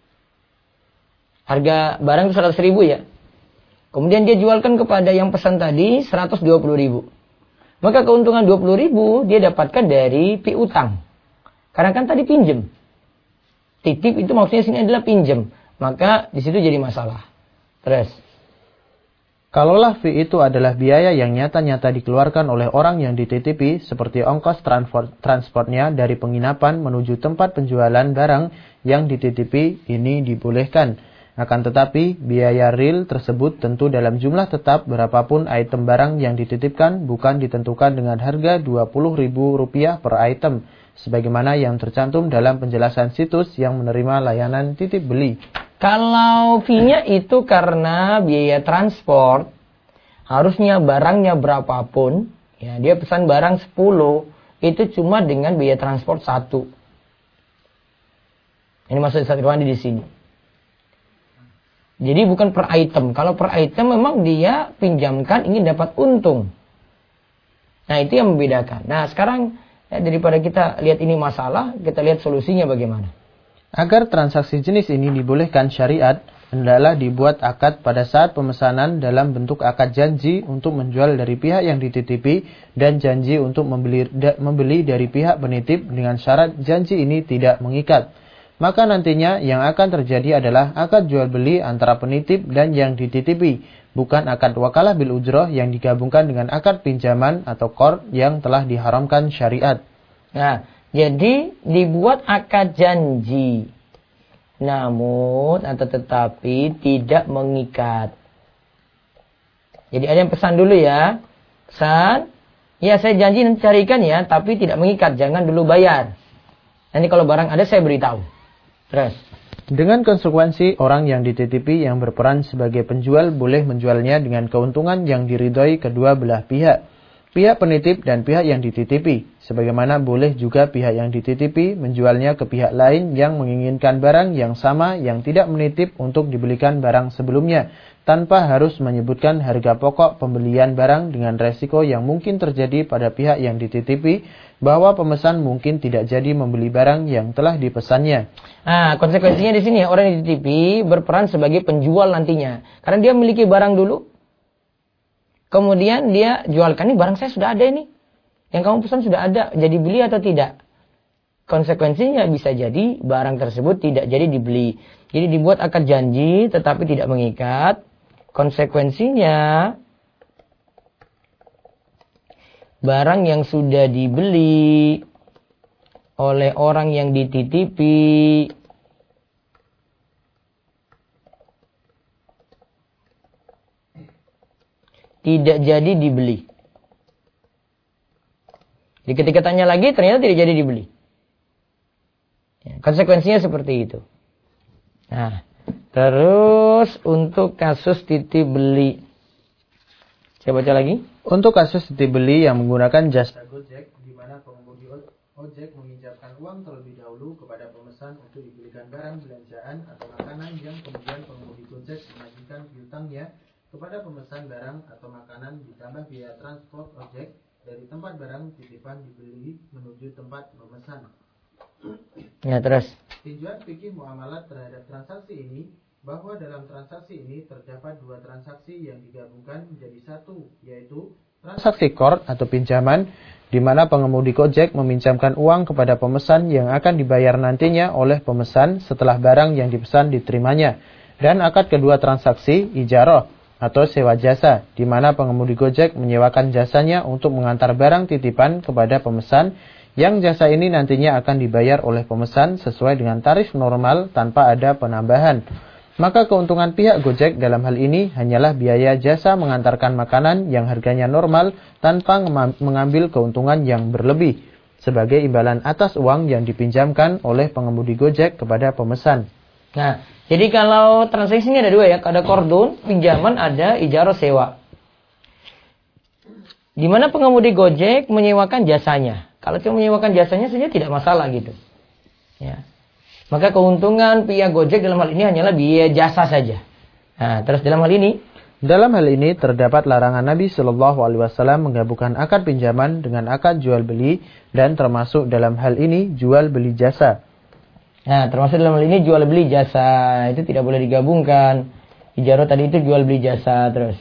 Harga barang itu 100 ribu ya. Kemudian dia jualkan kepada yang pesan tadi 120 ribu. Maka keuntungan 20 ribu dia dapatkan dari piutang. Karena kan tadi pinjem. Titip itu maksudnya sini adalah pinjem. Maka di situ jadi masalah. Terus. Kalaulah fee itu adalah biaya yang nyata-nyata dikeluarkan oleh orang yang dititipi, seperti ongkos transportnya dari penginapan menuju tempat penjualan barang yang dititipi, ini dibolehkan. Akan tetapi, biaya real tersebut tentu dalam jumlah tetap berapapun item barang yang dititipkan bukan ditentukan dengan harga Rp20.000 per item, sebagaimana yang tercantum dalam penjelasan situs yang menerima layanan titip beli. Kalau fee-nya itu karena biaya transport, harusnya barangnya berapapun, ya dia pesan barang 10, itu cuma dengan biaya transport 1. Ini maksud Ustaz Irwandi di sini. Jadi bukan per item. Kalau per item memang dia pinjamkan ingin dapat untung. Nah, itu yang membedakan. Nah, sekarang ya, daripada kita lihat ini masalah, kita lihat solusinya bagaimana. Agar transaksi jenis ini dibolehkan syariat, hendaklah dibuat akad pada saat pemesanan dalam bentuk akad janji untuk menjual dari pihak yang dititipi dan janji untuk membeli dari pihak penitip dengan syarat janji ini tidak mengikat. Maka nantinya yang akan terjadi adalah akad jual beli antara penitip dan yang dititipi, bukan akad wakalah bil ujroh yang digabungkan dengan akad pinjaman atau qard yang telah diharamkan syariat. Nah, jadi dibuat akad janji, namun atau tetapi tidak mengikat. Jadi ada yang pesan dulu ya, pesan, ya saya janji nanti carikan ya, tapi tidak mengikat, jangan dulu bayar. Nanti kalau barang ada saya beritahu. Terus. Dengan konsekuensi, orang yang dititipi yang berperan sebagai penjual boleh menjualnya dengan keuntungan yang diridhoi kedua belah pihak. Pihak penitip dan pihak yang dititipi. Sebagaimana boleh juga pihak yang dititipi menjualnya ke pihak lain yang menginginkan barang yang sama yang tidak menitip untuk dibelikan barang sebelumnya, tanpa harus menyebutkan harga pokok pembelian barang dengan resiko yang mungkin terjadi pada pihak yang dititipi, bahwa pemesan mungkin tidak jadi membeli barang yang telah dipesannya. Nah, konsekuensinya di sini orang yang dititipi berperan sebagai penjual nantinya. Karena dia memiliki barang dulu, kemudian dia jualkan, ini barang saya sudah ada ini. Yang kamu pesan sudah ada, jadi beli atau tidak? Konsekuensinya bisa jadi barang tersebut tidak jadi dibeli. Jadi dibuat akad janji tetapi tidak mengikat. Konsekuensinya barang yang sudah dibeli oleh orang yang dititipi tidak jadi dibeli. Jadi ketika tanya lagi ternyata tidak jadi dibeli. Konsekuensinya seperti itu. Nah, terus untuk kasus titip beli. Saya baca lagi. Untuk kasus titip beli yang menggunakan jasa Gojek, di mana pengemudi ojek menginjamkan uang terlebih dahulu kepada pemesan untuk dibelikan barang belanjaan atau makanan yang kemudian pengemudi Gojek menagihkan piutangnya kepada pemesan barang atau makanan ditambah biaya transport ojek dari tempat barang titipan dibeli menuju tempat pemesan. Ya, terus. Tinjauan fikih muamalat terhadap transaksi ini, bahwa dalam transaksi ini terdapat dua transaksi yang digabungkan menjadi satu, yaitu transaksi qard atau pinjaman, di mana pengemudi Gojek meminjamkan uang kepada pemesan yang akan dibayar nantinya oleh pemesan setelah barang yang dipesan diterimanya, dan akad kedua transaksi ijarah atau sewa jasa, di mana pengemudi Gojek menyewakan jasanya untuk mengantar barang titipan kepada pemesan, yang jasa ini nantinya akan dibayar oleh pemesan sesuai dengan tarif normal tanpa ada penambahan. Maka keuntungan pihak Gojek dalam hal ini hanyalah biaya jasa mengantarkan makanan yang harganya normal tanpa mengambil keuntungan yang berlebih, sebagai imbalan atas uang yang dipinjamkan oleh pengemudi Gojek kepada pemesan. Nah, jadi kalau transaksi ini ada dua ya, ada kordon, pinjaman, ada ijarah sewa. Di mana pengemudi Gojek menyewakan jasanya. Kalau cuma menyewakan jasanya saja tidak masalah gitu. Ya. Maka keuntungan pihak Gojek dalam hal ini hanyalah biaya jasa saja. Nah, terus dalam hal ini terdapat larangan Nabi Shallallahu Alaihi Wasallam menggabungkan akad pinjaman dengan akad jual beli, dan termasuk dalam hal ini jual beli jasa. Nah, termasuk dalam hal ini jual beli jasa itu tidak boleh digabungkan. Ijarah tadi itu jual beli jasa terus.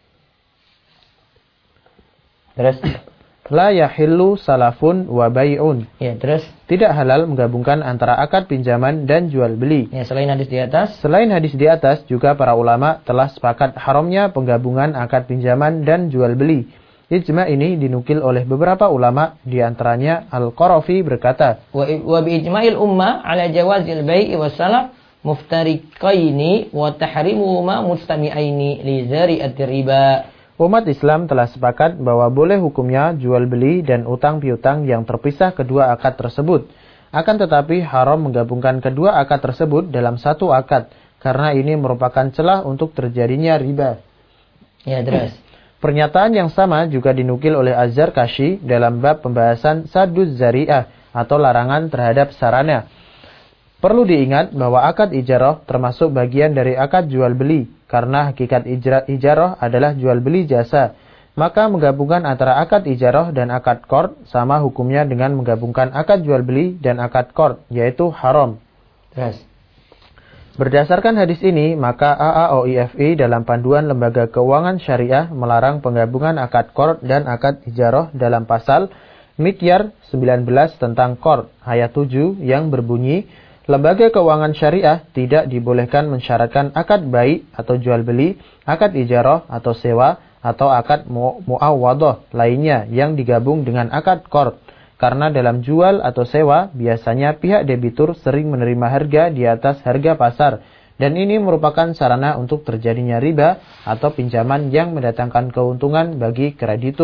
La yahillu salafun wa bai'un. Ya, terus tidak halal menggabungkan antara akad pinjaman dan jual beli. Ya, selain hadis di atas juga para ulama telah sepakat haramnya penggabungan akad pinjaman dan jual beli. Ijma ini dinukil oleh beberapa ulama, di antaranya Al-Qarafi berkata, wa bi ijma'il ummah ala jawazil bai'i was salaf muftariqaini wa tahrimuhuma mustami'aini li zari'atir riba. Umat Islam telah sepakat bahwa boleh hukumnya jual beli dan utang piutang yang terpisah kedua akad tersebut. Akan tetapi haram menggabungkan kedua akad tersebut dalam satu akad, karena ini merupakan celah untuk terjadinya riba. Ya, terus. Pernyataan yang sama juga dinukil oleh Az-Zarkashi dalam bab pembahasan Sadduz Zari'ah atau larangan terhadap sarana. Perlu diingat bahwa akad ijarah termasuk bagian dari akad jual beli, karena hakikat ijarah adalah jual beli jasa. Maka menggabungkan antara akad ijarah dan akad qard sama hukumnya dengan menggabungkan akad jual beli dan akad qard, yaitu haram. Yes. Berdasarkan hadis ini, maka AAOIFI dalam panduan lembaga keuangan syariah melarang penggabungan akad qard dan akad ijarah dalam pasal Mityar 19 tentang qard ayat 7 yang berbunyi, lembaga keuangan syariah tidak dibolehkan mensyaratkan akad bai atau jual beli, akad ijarah atau sewa, atau akad mu'awwadah lainnya yang digabung dengan akad qard. Karena dalam jual atau sewa, biasanya pihak debitur sering menerima harga di atas harga pasar, dan ini merupakan sarana untuk terjadinya riba atau pinjaman yang mendatangkan keuntungan bagi kreditur.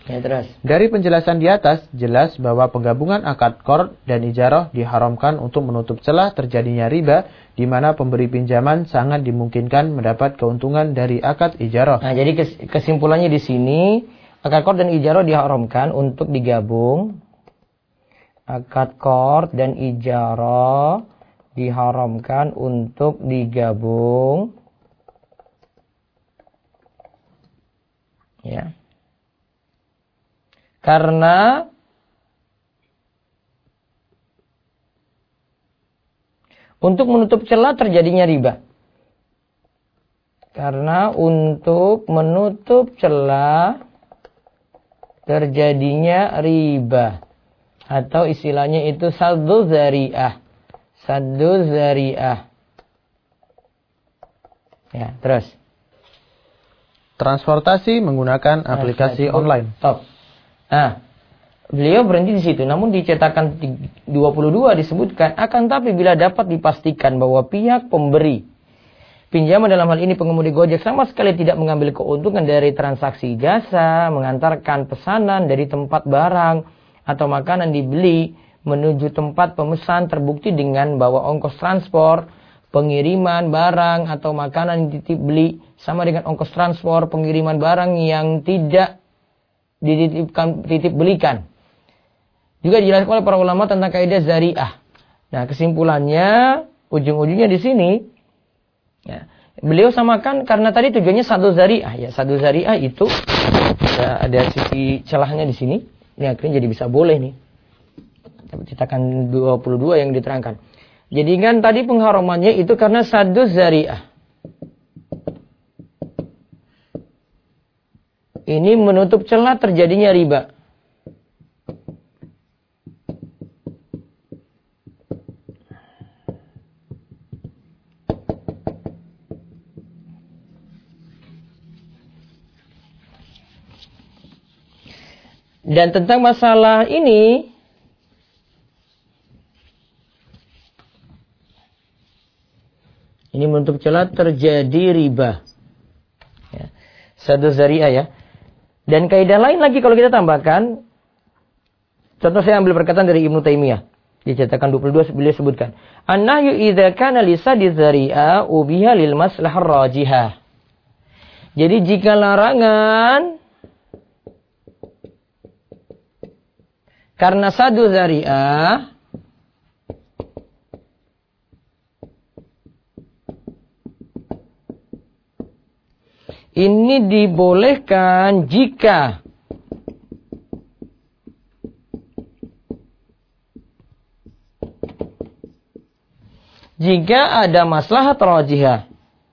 Ya, terus. Dari penjelasan di atas, jelas bahwa penggabungan akad qard dan ijarah diharamkan untuk menutup celah terjadinya riba, di mana pemberi pinjaman sangat dimungkinkan mendapat keuntungan dari akad ijarah. Nah, jadi kesimpulannya di sini, akad qard dan ijarah diharamkan untuk digabung. Akad qard dan ijarah diharamkan untuk digabung. Ya. Karena untuk menutup celah terjadinya riba. Karena untuk menutup celah terjadinya riba. Atau istilahnya itu saddu zari'ah. Saddu zari'ah. Ya, terus. Transportasi menggunakan aplikasi online. Top. Nah, beliau berhenti di situ. Namun di cetakan 22 disebutkan, akan tapi bila dapat dipastikan bahwa pihak pemberi pinjaman dalam hal ini pengemudi Gojek sama sekali tidak mengambil keuntungan dari transaksi jasa, mengantarkan pesanan dari tempat barang atau makanan dibeli menuju tempat pemesan terbukti dengan bahwa ongkos transport, pengiriman barang atau makanan yang dititip beli sama dengan ongkos transport, pengiriman barang yang tidak dititip belikan. Juga dijelaskan oleh para ulama tentang kaidah zari'ah. Nah, kesimpulannya ujung-ujungnya di sini ya, beliau samakan karena tadi tujuannya saddu zari'ah ya. Saddu zari'ah itu ya, ada sisi celahnya di sini. Ini akhirnya jadi bisa boleh nih. Cetakan 22 yang diterangkan. Jadi kan tadi pengharamannya itu karena saddu zari'ah. Ini menutup celah terjadinya riba. Dan tentang masalah ini, menutup celah terjadi riba. Ya. Saddu zari'ah ya. Dan kaidah lain lagi kalau kita tambahkan, contoh saya ambil perkataan dari Ibnu Taimiyah. Di cetakan 22 beliau sebutkan, "An-nahyu idza kana li saddi dzari'a ubiha lil maslahah rajihah." Jadi jika larangan karena saddu dzari'ah ini dibolehkan jika ada maslahat rajihah.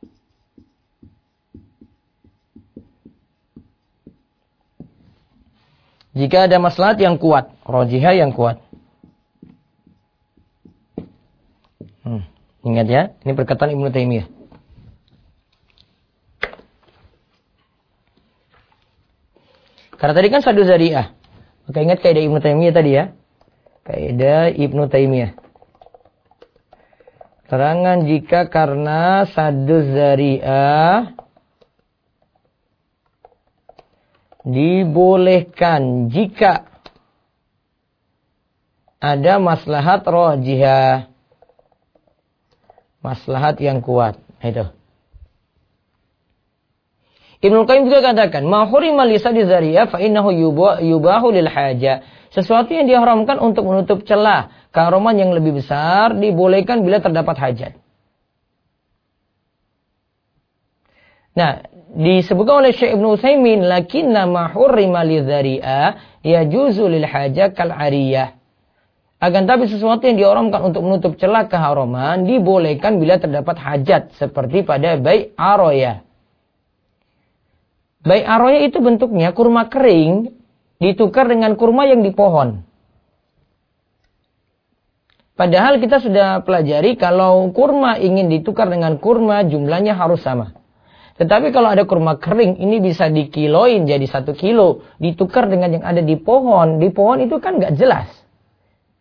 Jika ada maslahat yang kuat, rajihah yang kuat. Ingat ya, ini perkataan Ibnu Taimiyah. Karena tadi kan saddu zari'ah. Maka ingat kaidah Ibnu Taimiyah tadi ya. Kaidah Ibnu Taimiyah. Terangan jika karena saddu zari'ah dibolehkan jika ada maslahat rajihah. Maslahat yang kuat. Itu. Ibnu Qayyim juga katakan, "Ma hurima li saddi dzari'ah fa innahu yubahu lil haja." Sesuatu yang diharamkan untuk menutup celah keharaman yang lebih besar dibolehkan bila terdapat hajat. Nah, disebutkan oleh Syekh Ibnu Utsaimin, "Lakinna ma hurima li dzari'ah yajuzu lil haja kal 'ariyah." Akan tapi sesuatu yang diharamkan untuk menutup celah keharaman dibolehkan bila terdapat hajat seperti pada bai' arayah. Bai' arayah itu bentuknya kurma kering ditukar dengan kurma yang di pohon. Padahal kita sudah pelajari kalau kurma ingin ditukar dengan kurma jumlahnya harus sama. Tetapi kalau ada kurma kering ini bisa dikiloin jadi 1 kilo. Ditukar dengan yang ada di pohon. Di pohon itu kan nggak jelas.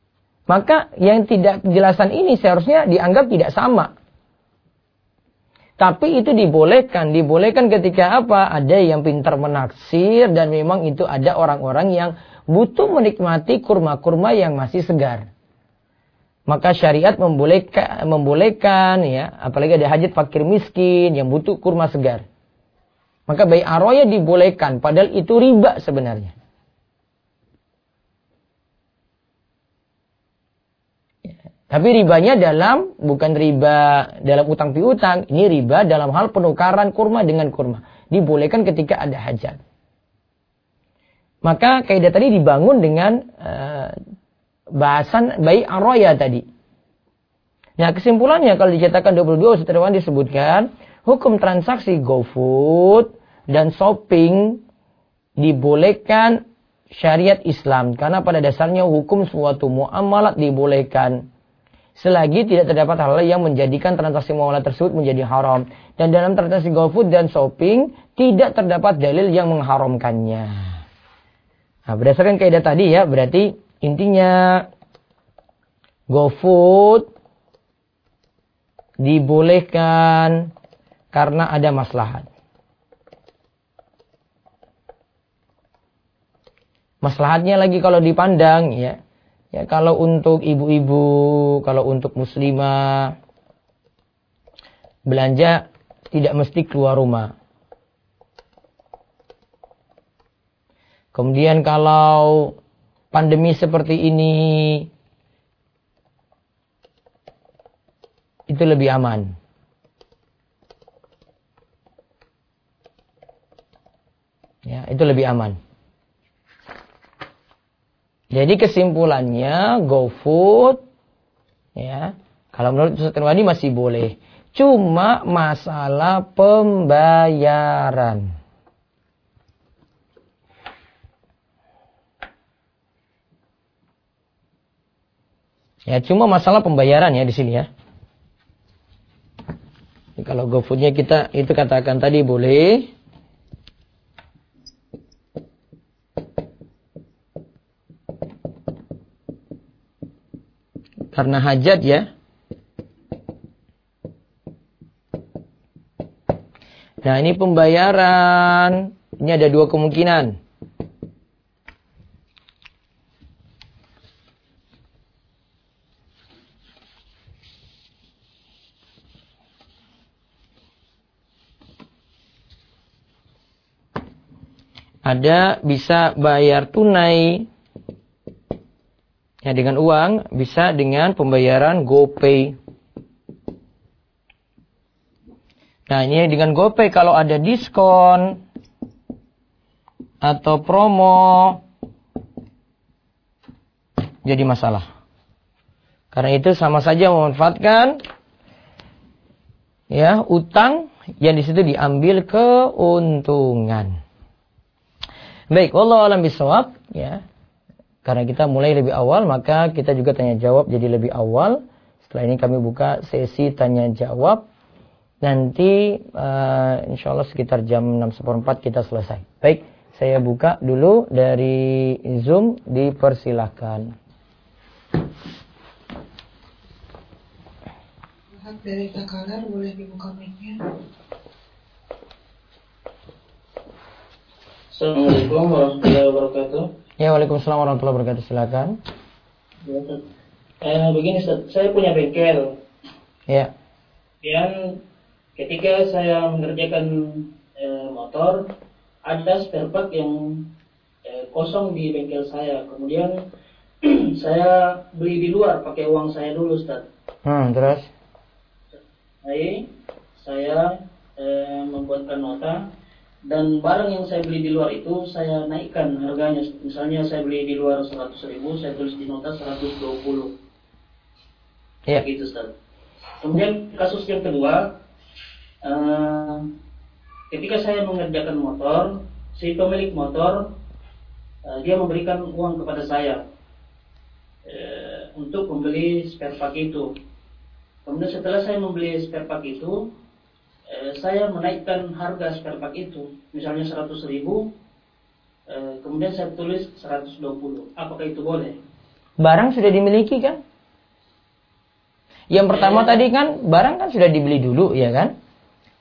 Maka yang tidak kejelasan ini seharusnya dianggap tidak sama. Tapi itu dibolehkan. Dibolehkan ketika apa? Ada yang pintar menaksir dan memang itu ada orang-orang yang butuh menikmati kurma-kurma yang masih segar. Maka syariat membolehkan ya, apalagi ada hajat fakir miskin yang butuh kurma segar. Maka bai' aroya dibolehkan, padahal itu riba sebenarnya. Tapi ribanya bukan riba dalam utang piutang, ini riba dalam hal penukaran kurma dengan kurma. Dibolehkan ketika ada hajat. Maka kaidah tadi dibangun dengan bahasan bai' aroya tadi. Nah kesimpulannya kalau dicetakan 22 setelah disebutkan, hukum transaksi GoFood dan shopping dibolehkan syariat Islam. Karena pada dasarnya hukum suatu muamalat dibolehkan. Selagi tidak terdapat hal yang menjadikan transaksi muamalah tersebut menjadi haram. Dan dalam transaksi GoFood dan shopping tidak terdapat dalil yang mengharamkannya. Nah, berdasarkan kaidah tadi ya, berarti intinya GoFood dibolehkan karena ada maslahat. Maslahatnya lagi kalau dipandang ya. Ya, kalau untuk ibu-ibu, kalau untuk muslimah, belanja tidak mesti keluar rumah. Kemudian kalau pandemi seperti ini, itu lebih aman. Ya, itu lebih aman. Jadi kesimpulannya GoFood ya, kalau menurut Ustaz Irwandi masih boleh. Cuma masalah pembayaran. Ya, cuma masalah pembayaran ya di sini ya. Kalau GoFoodnya kita itu katakan tadi boleh. Karena hajat ya. Nah ini pembayaran. Ini ada dua kemungkinan. Ada bisa bayar tunai. Ya, dengan uang, bisa dengan pembayaran GoPay. Nah, ini dengan GoPay kalau ada diskon atau promo jadi masalah. Karena itu sama saja memanfaatkan ya utang yang di situ diambil keuntungan. Baik, wallahu a'lam bishawab ya. Karena kita mulai lebih awal, maka kita juga tanya jawab jadi lebih awal. Setelah ini kami buka sesi tanya jawab. Nanti insya Allah sekitar jam 6:04 kita selesai. Baik, saya buka dulu dari Zoom, dipersilahkan. Dari Takalar, boleh dibuka mic-nya. Assalamualaikum warahmatullahi wabarakatuh. Ya, waalaikumsalam warahmatullahi wabarakatuh. Silakan. Begini, saya punya bengkel. Ya. Dan ketika saya mengerjakan motor, ada spare part yang kosong di bengkel saya. Kemudian saya beli di luar pakai uang saya dulu, Ustaz. Terus? Baik, saya membuatkan nota. Dan barang yang saya beli di luar itu saya naikkan harganya. Misalnya saya beli di luar 100.000, saya tulis di nota 120. Ya. Gitu, Ustaz. Kemudian kasus yang kedua, ketika saya mengerjakan motor, si pemilik motor dia memberikan uang kepada saya untuk membeli spare part itu. Kemudian setelah saya membeli spare part itu, saya menaikkan harga spare part itu, misalnya 100.000, kemudian saya tulis 120. Apakah itu boleh? Barang sudah dimiliki kan? Yang pertama tadi kan barang kan sudah dibeli dulu ya kan?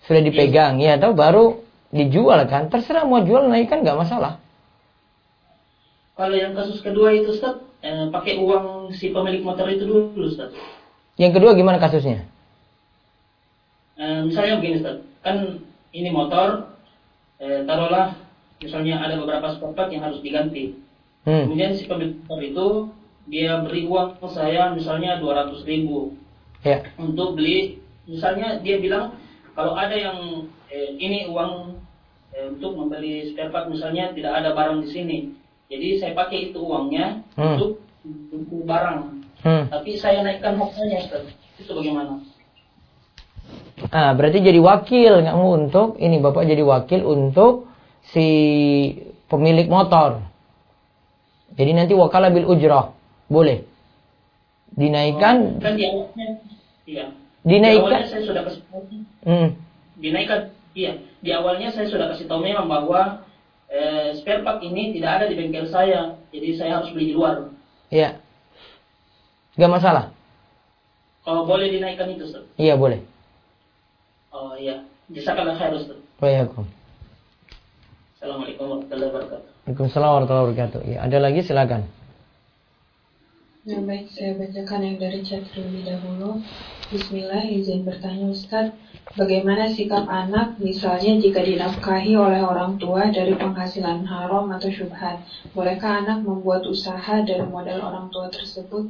sudah dipegang, ya, atau baru dijual kan? Terserah mau jual naikkan nggak masalah. Kalau yang kasus kedua itu Ustaz, pakai uang si pemilik motor itu dulu Ustaz. Yang kedua gimana kasusnya? Misalnya begini Ustaz, kan ini motor, taruhlah misalnya ada beberapa spare part yang harus diganti. Kemudian si pemilik motor itu dia beri uang ke saya misalnya 200.000 untuk beli. Misalnya dia bilang kalau ada yang ini uang untuk membeli spare part misalnya tidak ada barang di sini. Jadi saya pakai itu uangnya untuk barang. Tapi saya naikkan harganya Ustaz. Itu bagaimana? Berarti jadi wakil kamu untuk ini, Bapak jadi wakil untuk si pemilik motor. Jadi nanti wakalah bil ujrah. Boleh. Dinaikkan. Kan di awalnya, iya. Dinaikkan. Di awalnya saya sudah kasih tahu. Dinaikkan, iya. Di awalnya saya sudah kasih tahu memang bahwa spare part ini tidak ada di bengkel saya. Jadi saya harus beli di luar. Iya. Gak masalah. Oh, boleh dinaikkan itu, Ustaz? Iya, boleh. Oh, iya. Jazakallah khair, Ustaz. Waalaikumsalam. Assalamualaikum warahmatullahi wabarakatuh. Waalaikumsalam warahmatullahi wabarakatuh. Ya, ada lagi silakan. Nah, baik, saya bacakan yang dari chat terlebih dahulu. Bismillah, izin bertanya Ustaz, bagaimana sikap anak misalnya jika dinafkahi oleh orang tua dari penghasilan haram atau syubhat? Bolehkah anak membuat usaha dari modal orang tua tersebut?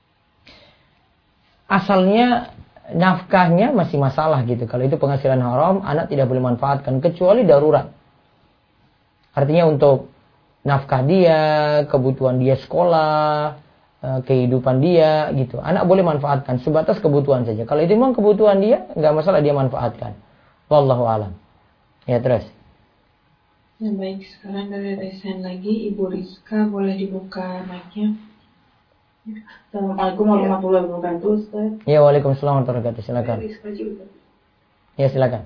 Asalnya nafkahnya masih masalah gitu. Kalau itu penghasilan haram, anak tidak boleh manfaatkan kecuali darurat. Artinya untuk nafkah dia, kebutuhan dia sekolah, kehidupan dia gitu. Anak boleh manfaatkan sebatas kebutuhan saja. Kalau itu memang kebutuhan dia, nggak masalah dia manfaatkan. Wallahu alam. Ya, terus. Ya, baik, sekarang dari resen lagi, Ibu Rizka, boleh dibuka mic-nya. Assalamualaikum warahmatullahi wabarakatuh, Ustaz. Ya, waalaikumsalam warahmatullahi wabarakatuh. Silakan. Ya, silakan.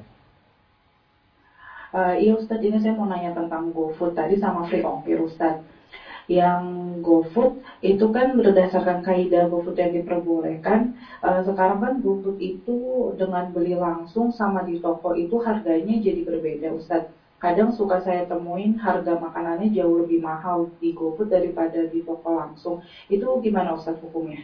Iya Ustaz, ini saya mau nanya tentang GoFood tadi sama free ongkir Ustaz. Yang GoFood itu kan berdasarkan kaidah GoFood yang diperbolehkan. Sekarang kan GoFood itu dengan beli langsung sama di toko itu harganya jadi berbeda Ustaz. Kadang suka saya temuin harga makanannya jauh lebih mahal di GoFood daripada di toko langsung. Itu gimana Ustaz hukumnya?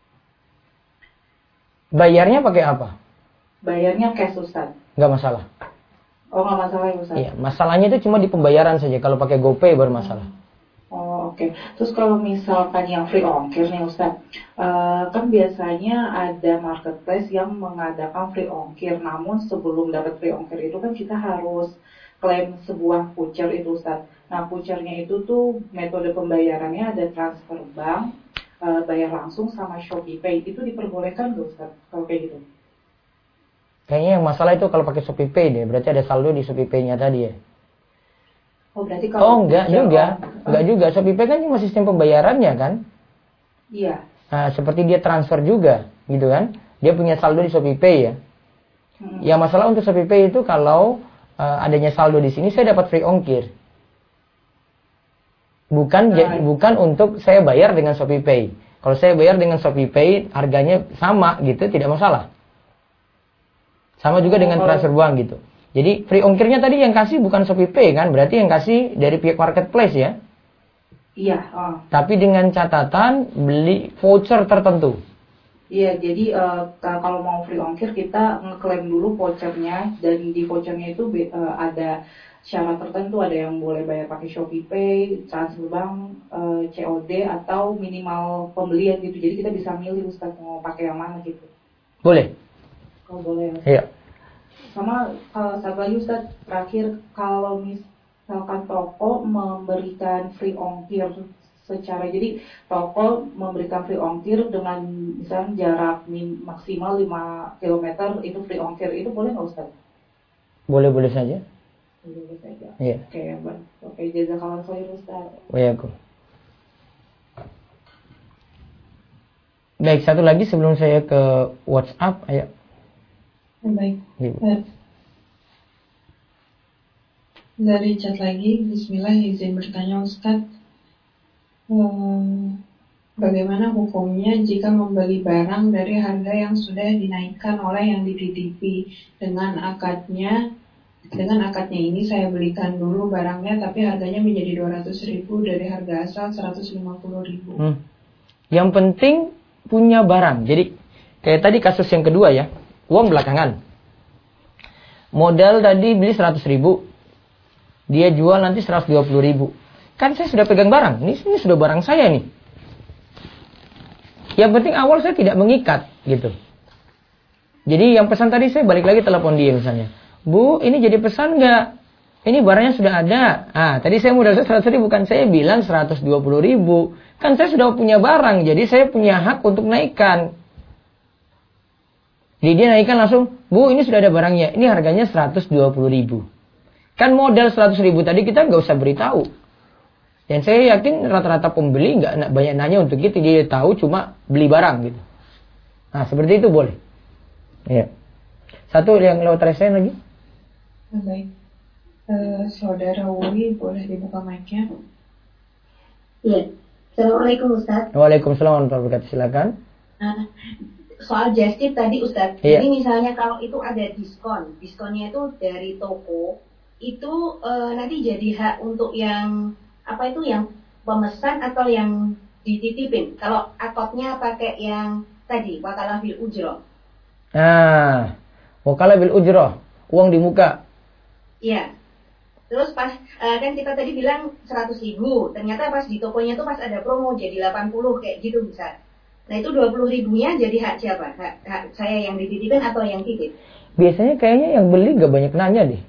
Bayarnya pakai apa? Bayarnya cash Ustaz. Nggak masalah. Oh, nggak masalah ya Ustaz? Iya, masalahnya itu cuma di pembayaran saja. Kalau pakai GoPay baru masalah. Oh, oke. Terus kalau misalkan yang free ongkir nih Ustaz, kan biasanya ada marketplace yang mengadakan free ongkir. Namun sebelum dapat free ongkir itu kan kita harus klaim sebuah voucher itu Ustaz. Nah, vouchernya itu tuh metode pembayarannya ada transfer bank, bayar langsung sama Shopee Pay. Itu diperbolehkan nggak Ustaz kalau kayak gitu? Kayaknya yang masalah itu kalau pakai Shopee Pay deh. Berarti ada saldo di Shopee Pay-nya tadi ya. Oh, berarti kalau enggak juga. Enggak juga. Shopee Pay kan cuma sistem pembayarannya kan? Iya. Nah, seperti dia transfer juga, gitu kan? Dia punya saldo di Shopee Pay ya. Yang masalah untuk Shopee Pay itu kalau adanya saldo di sini saya dapat free ongkir. Bukan untuk saya bayar dengan Shopee Pay. Kalau saya bayar dengan Shopee Pay harganya sama gitu, tidak masalah. Sama juga dengan transfer uang gitu. Jadi free ongkirnya tadi yang kasih bukan Shopee Pay kan? Berarti yang kasih dari pihak marketplace ya? Iya. Tapi dengan catatan beli voucher tertentu. Iya, jadi kalau mau free ongkir kita ngeklaim dulu vouchernya. Dan di vouchernya itu ada syarat tertentu. Ada yang boleh bayar pakai Shopee Pay, transfer bank, COD, atau minimal pembelian gitu. Jadi kita bisa milih Ustaz mau pakai yang mana gitu. Boleh. Oh, boleh. Iya. Sama satu lagi Ustaz, terakhir kalau misalkan toko memberikan free ongkir secara, jadi toko memberikan free ongkir dengan misalnya jarak maksimal 5 km itu free ongkir, itu boleh nggak Ustaz? Boleh saja. Boleh saja. Iya. Oke, jazakallah khair Ustaz. Waalaikumsalam. Baik, satu lagi sebelum saya ke WhatsApp, ayo. Baik. Dari chat lagi, Bismillah, izin bertanya Ustaz. Bagaimana hukumnya jika membeli barang dari harga yang sudah dinaikkan oleh yang dititipi? Dengan akadnya ini saya belikan dulu barangnya, tapi harganya menjadi 200.000 dari harga asal 150.000. Yang penting punya barang. Jadi kayak tadi kasus yang kedua ya, uang belakangan. Modal tadi beli 100.000, dia jual nanti 120.000. Kan saya sudah pegang barang, ini sudah barang saya nih. Yang penting awal saya tidak mengikat gitu. Jadi yang pesan tadi saya balik lagi telepon dia misalnya. Bu, ini jadi pesan nggak? Ini barangnya sudah ada. Tadi saya modal 100.000, bukan saya bilang 120.000. Kan saya sudah punya barang, jadi saya punya hak untuk naikkan. Jadi dia naikkan langsung, Bu, ini sudah ada barangnya. Ini harganya 120.000. Kan modal 100.000 tadi kita nggak usah beritahu. Dan saya yakin rata-rata pembeli nggak banyak nanya untuk itu, dia tahu cuma beli barang gitu. Nah seperti itu boleh. Ya. Satu yang lewat resen lagi. Baik. Saudara Wuri, boleh dibuka mic-nya? Iya. Assalamualaikum Ustaz. Waalaikumsalam warahmatullahi wabarakatuh. Silakan. Soal just tip tadi Ustaz. Iya. Jadi misalnya kalau itu ada diskonnya itu dari toko, itu nanti jadi hak untuk yang yang pemesan atau yang dititipin. Kalau akotnya pakai yang tadi wakalah bil ujroh. Wakalah bil ujroh, uang di muka. Iya. Terus pas kan kita tadi bilang 100.000, ternyata pas di tokonya tuh pas ada promo jadi 80 kayak gitu bisa. Nah itu 20.000-nya jadi hak siapa? Hak saya yang dititipin atau yang titip? Biasanya kayaknya yang beli gak banyak nanya deh.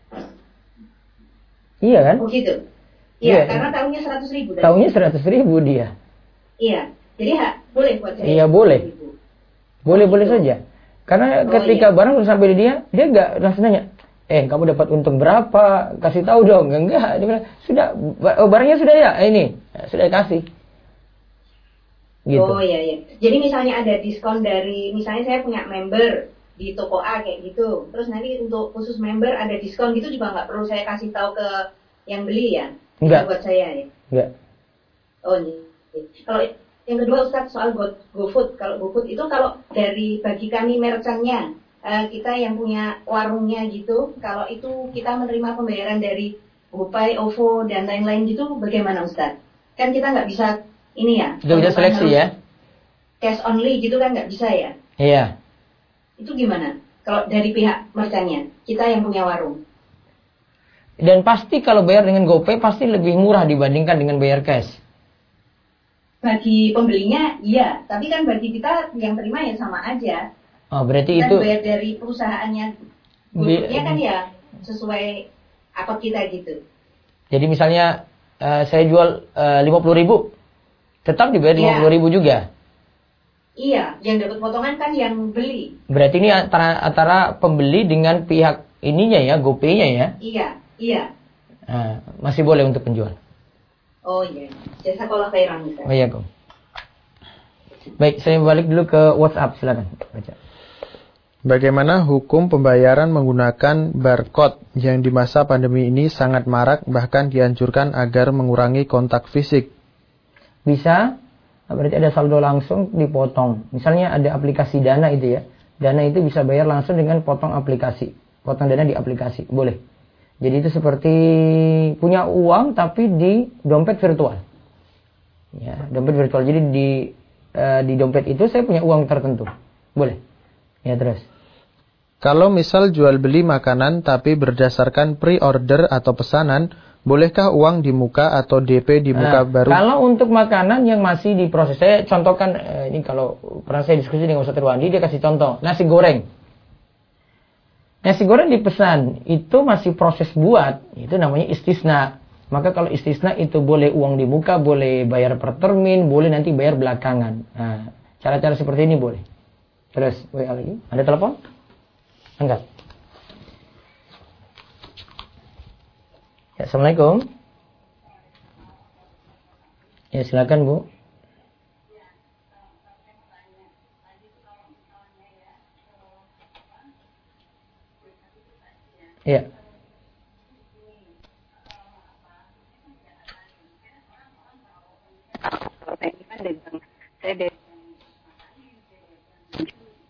Iya kan? Oh gitu. Iya, karena tahunya 100.000. Tahunya 100.000 dia. Iya, jadi boleh buat saya. Iya boleh. Boleh saja. Karena ketika barang udah sampai di dia nggak langsung nanya, kamu dapat untung berapa? Kasih tahu dong. Enggak, dia bilang, sudah, barangnya sudah ya? Ini, sudah kasih. Gitu. Oh iya. Jadi misalnya ada diskon dari, misalnya saya punya member di toko A kayak gitu. Terus nanti untuk khusus member ada diskon gitu juga nggak perlu saya kasih tahu ke yang beli ya? Enggak. Buat saya ya? Enggak. Oh iya. Kalau yang kedua Ustadz soal GoFood. Kalau GoFood itu kalau dari bagi kami merchantnya, kita yang punya warungnya gitu, kalau itu kita menerima pembayaran dari GoPay, OVO, dan lain-lain gitu, bagaimana Ustadz? Kan kita nggak bisa ini ya. Tidak bisa seleksi ya? Cash only gitu kan nggak bisa ya? Iya. Itu gimana? Kalau dari pihak merchantnya, kita yang punya warung. Dan pasti kalau bayar dengan GoPay pasti lebih murah dibandingkan dengan bayar cash. Bagi pembelinya iya, tapi kan bagi kita yang terima ya sama aja. Oh, berarti kita itu bayar dari perusahaannya. GoFoodnya kan ya sesuai akad kita gitu. Jadi misalnya saya jual 50.000, tetap dibayar 50.000 juga. Iya, yang dapat potongan kan yang beli. Berarti ini antara pembeli dengan pihak ininya ya, GoPay-nya ya? Iya. Masih boleh untuk penjual. Oh iya, jazakallah khairan. Oh iya, Kom. Baik, saya balik dulu ke WhatsApp, silakan baca. Bagaimana hukum pembayaran menggunakan barcode yang di masa pandemi ini sangat marak, bahkan dianjurkan agar mengurangi kontak fisik? Bisa, berarti ada saldo langsung dipotong. Misalnya ada aplikasi Dana itu ya. Dana itu bisa bayar langsung dengan potong aplikasi. Potong dana di aplikasi, boleh. Jadi itu seperti punya uang tapi di dompet virtual. Ya, dompet virtual. Jadi di dompet itu saya punya uang tertentu. Boleh. Ya, terus. Kalau misal jual beli makanan tapi berdasarkan pre-order atau pesanan, bolehkah uang di muka atau DP di muka baru? Kalau untuk makanan yang masih diproses, saya contohkan ini kalau pernah saya diskusi dengan Ustaz Irwandi, dia kasih contoh nasi goreng. Nasi goreng dipesan, itu masih proses buat, itu namanya istisna. Maka kalau istisna itu boleh uang di muka, boleh bayar per termin, boleh nanti bayar belakangan. Nah, cara-cara seperti ini boleh. Terus, WA lagi. Ada telepon? Angkat. Ya, Assalamualaikum. Ya, silakan Bu. Iya. Kalau saya ini kan dagang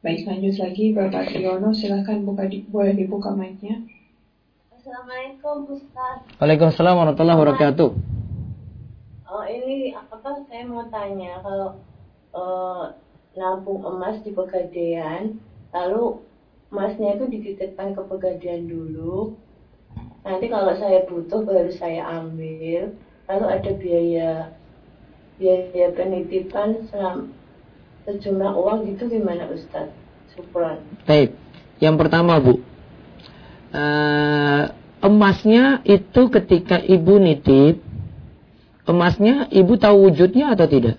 Baik, lanjut lagi Bapak Triyono, silakan boleh dibuka mic-nya. Assalamualaikum Ustaz. Waalaikumsalam warahmatullahi wabarakatuh. Ini saya mau tanya, kalau nampung emas di Pegadaian, lalu emasnya itu dititipkan ke Pegadaian dulu. Nanti kalau saya butuh baru saya ambil. Lalu ada biaya penitipan sejumlah uang gitu, gimana Ustaz? Syukran. Baik. Yang pertama Bu, emasnya itu ketika ibu nitip, emasnya ibu tahu wujudnya atau tidak?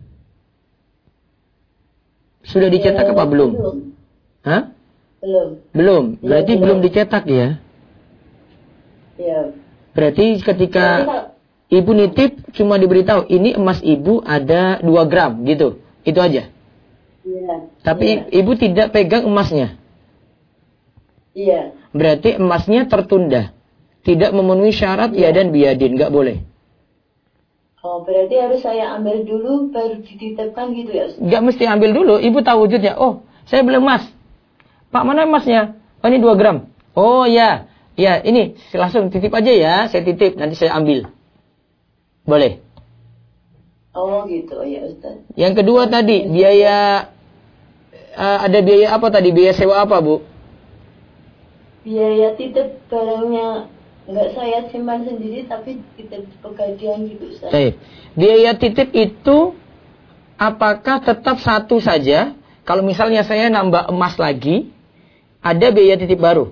Sudah dicetak apa belum? Hah? Belum. Berarti belum dicetak ya? Ya. Berarti ketika ibu nitip cuma diberitahu ini emas ibu ada 2 gram gitu. Itu aja. Iya. Tapi ibu tidak pegang emasnya. Iya. Berarti emasnya tertunda. Tidak memenuhi syarat ya dan biadin, nggak boleh. Oh, berarti harus saya ambil dulu baru dititipkan gitu ya? Nggak mesti ambil dulu, ibu tahu wujudnya. Oh, saya beli emas. Pak, mana emasnya? Oh, ini 2 gram. Oh ya, ya ini langsung titip aja ya, saya titip, nanti saya ambil. Boleh. Oh gitu, ya Ustaz. Yang kedua tadi, biaya, ada biaya apa tadi? Biaya sewa apa Bu? Biaya titip barangnya nggak saya simpan sendiri, tapi titip Pegadaian gitu Ustaz. Biaya titip itu apakah tetap satu saja? Kalau misalnya saya nambah emas lagi, ada biaya titip baru?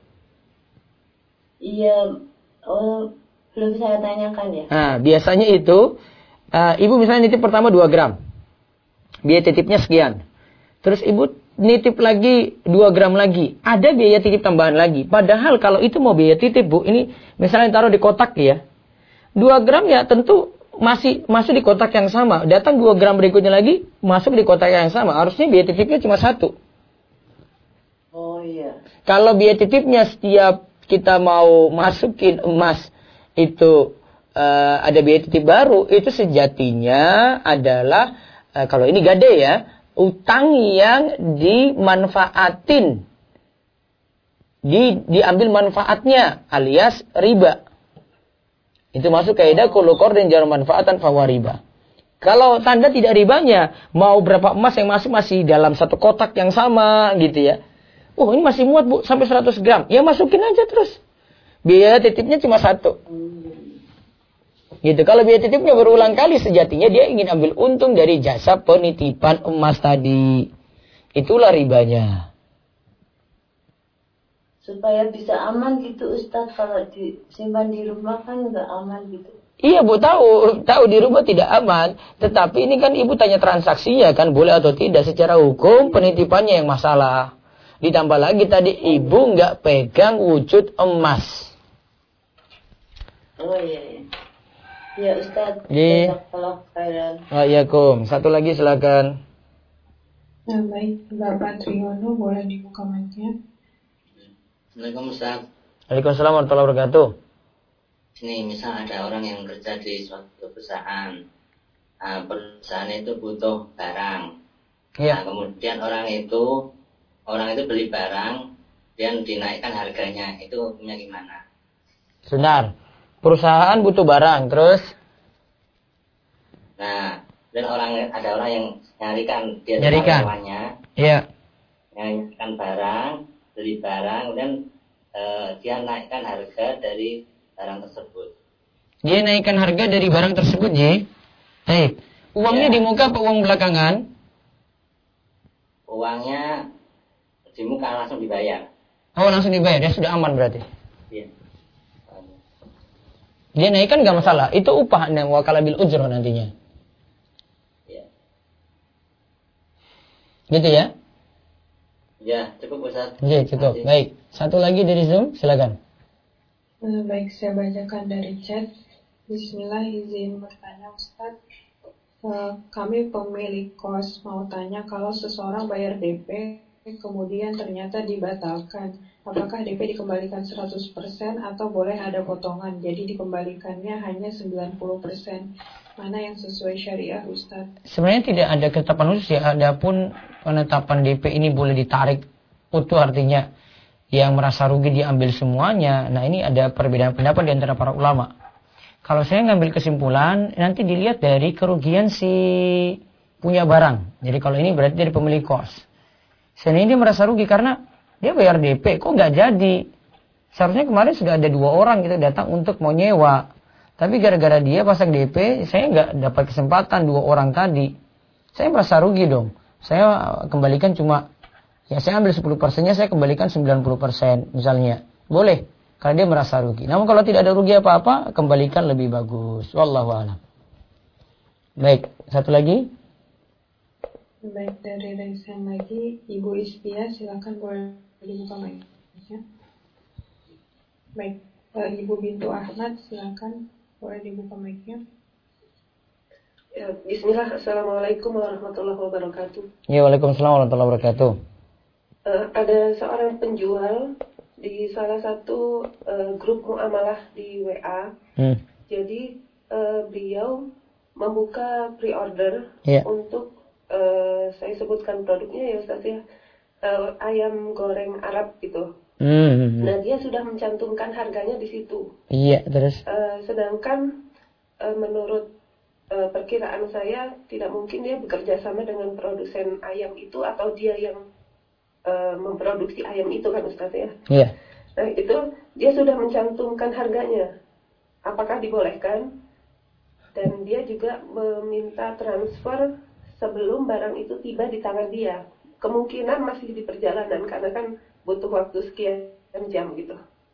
Iya, belum saya tanyakan ya. Nah, biasanya itu, ibu misalnya nitip pertama 2 gram. Biaya titipnya sekian. Terus ibu nitip lagi 2 gram lagi. Ada biaya titip tambahan lagi. Padahal kalau itu mau biaya titip Bu, ini misalnya taruh di kotak ya. 2 gram ya tentu masih masuk di kotak yang sama. Datang 2 gram berikutnya lagi, masuk di kotak yang sama. Harusnya biaya titipnya cuma 1. Oh iya. Kalau biaya titipnya setiap kita mau masukin emas itu ada biaya titip baru, itu sejatinya adalah kalau ini gade ya, utang yang dimanfaatin, diambil manfaatnya alias riba. Itu masuk kaidah kullu qardin jar manfaatan fahuwa riba. Kalau tanda tidak ribanya, mau berapa emas yang masuk masih dalam satu kotak yang sama gitu ya. Oh ini masih muat Bu, sampai 100 gram. Ya masukin aja terus. Biaya titipnya cuma 1. Gitu. Kalau biaya titipnya berulang kali, sejatinya dia ingin ambil untung dari jasa penitipan emas tadi. Itulah ribanya. Supaya bisa aman gitu Ustaz, kalau disimpan di rumah kan nggak aman gitu. Iya Bu, tahu di rumah tidak aman. Tetapi ini kan ibu tanya transaksinya kan, boleh atau tidak. Secara hukum penitipannya yang masalah. Ditambah lagi tadi ibu nggak pegang wujud emas. Oh iya. Ya Ustaz. Waalaikumsalam. Satu lagi silakan. Nah, baik, Bapak Triyono boleh dibuka mic-nya. Assalamualaikum Ustaz. Waalaikumsalam warahmatullahi wabarakatuh. Ini misal ada orang yang kerja di suatu perusahaan. Perusahaan itu butuh barang. Ya. Nah, kemudian orang itu beli barang dan dinaikkan harganya. Itu hukumnya gimana? Sebentar. Perusahaan butuh barang, terus? Nah, dan ada orang yang nyarikan karyawannya. Iya. Nyarikan barang, beli barang, kemudian dia naikkan harga dari barang tersebut. Dia naikkan harga dari barang tersebut, ya? Uangnya di muka apa uang belakangan? Uangnya di muka, langsung dibayar. Oh, langsung dibayar. Dia sudah aman berarti. Iya. Dia naikkan nggak masalah. Itu upah yang wakala bil ujroh nantinya. Iya. Gitu ya? Ya, cukup Ustaz. Iya, cukup. Baik. Satu lagi dari Zoom, silakan. Baik, saya bacakan dari chat. Bismillah, izin bertanya Ustaz. Kami pemilik kos mau tanya, kalau seseorang bayar DP kemudian ternyata dibatalkan, apakah DP dikembalikan 100% atau boleh ada potongan, jadi dikembalikannya hanya 90%? Mana yang sesuai syariah, Ustaz? Sebenarnya tidak ada ketetapan khusus ya, adapun penetapan DP ini boleh ditarik utuh, artinya yang merasa rugi diambil semuanya. Nah, ini ada perbedaan pendapat di antara para ulama. Kalau saya ngambil kesimpulan, nanti dilihat dari kerugian si punya barang. Jadi kalau ini berarti dari pemilik kos. Sebenarnya dia merasa rugi karena dia bayar DP, kok nggak jadi. Seharusnya kemarin sudah ada 2 orang gitu datang untuk mau nyewa. Tapi gara-gara dia pasang DP, saya nggak dapat kesempatan 2 orang tadi. Saya merasa rugi dong. Saya kembalikan cuma, ya saya ambil 10%-nya, saya kembalikan 90% misalnya. Boleh. Karena dia merasa rugi. Namun kalau tidak ada rugi apa-apa, kembalikan lebih bagus. Wallahu a'lam. Baik, satu lagi. Baik, dari Resen lagi, Ibu Ispia, silakan boleh dibuka mic-nya. Baik, Ibu Bintu Ahmad, silakan boleh dibuka mic-nya. Ya, Bismillah, Assalamualaikum warahmatullahi wabarakatuh. Ya, Waalaikumsalam warahmatullahi wabarakatuh. Ada seorang penjual di salah satu grup muamalah di WA. Jadi beliau membuka pre-order untuk saya sebutkan produknya ya Ustaz ya, ayam goreng Arab gitu. Nah, dia sudah mencantumkan harganya di situ. Iya, terus. Sedangkan menurut perkiraan saya tidak mungkin dia bekerja sama dengan produsen ayam itu atau dia yang memproduksi ayam itu kan Ustaz ya. Iya. Nah, itu dia sudah mencantumkan harganya. Apakah dibolehkan? Dan dia juga meminta transfer sebelum barang itu tiba di tangan dia. Kemungkinan masih di perjalanan karena kan butuh waktu sekian jam gitu.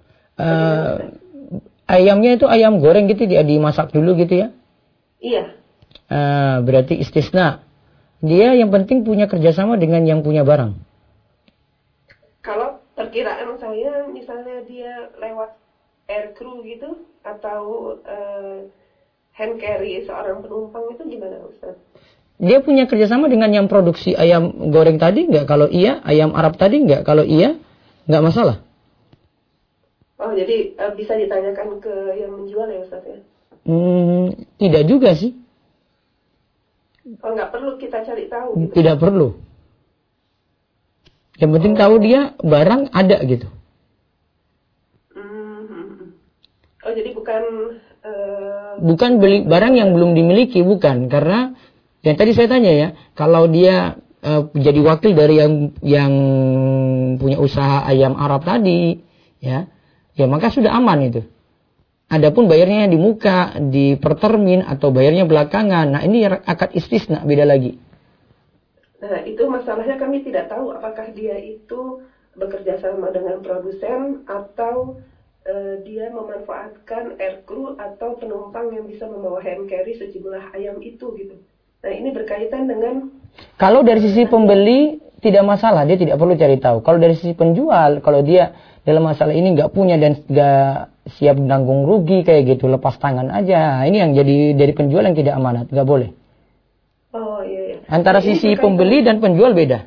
Ayamnya itu ayam goreng gitu, dia dimasak dulu gitu ya? Iya. Berarti istisna. Dia yang penting punya kerjasama dengan yang punya barang. Kalau perkiraan saya, misalnya dia lewat air crew gitu, atau hand carry seorang penumpang, itu gimana Ustaz? Dia punya kerjasama dengan yang produksi ayam goreng tadi nggak? Kalau iya, ayam Arab tadi nggak? Kalau iya, nggak masalah. Oh, jadi bisa ditanyakan ke yang menjual ya Ustaz ya? Tidak juga sih. Oh, nggak perlu kita cari tahu gitu? Tidak perlu. Yang penting tahu dia barang ada gitu. Oh, jadi bukan bukan beli barang yang belum dimiliki, bukan. Karena yang tadi saya tanya ya, kalau dia jadi wakil dari yang punya usaha ayam Arab tadi, ya maka sudah aman itu. Adapun bayarnya di muka, di pertermin atau bayarnya belakangan, nah ini akad istisna, beda lagi. Nah, itu masalahnya kami tidak tahu apakah dia itu bekerja sama dengan produsen atau dia memanfaatkan air crew atau penumpang yang bisa membawa hand carry sejumlah ayam itu gitu. Nah, ini berkaitan dengan... Kalau dari sisi pembeli tidak masalah, dia tidak perlu cari tahu. Kalau dari sisi penjual, kalau dia dalam masalah ini nggak punya dan nggak siap menanggung rugi kayak gitu, lepas tangan aja. Ini yang jadi dari penjual yang tidak amanat, nggak boleh. Oh iya. Antara sisi pembeli dan penjual beda.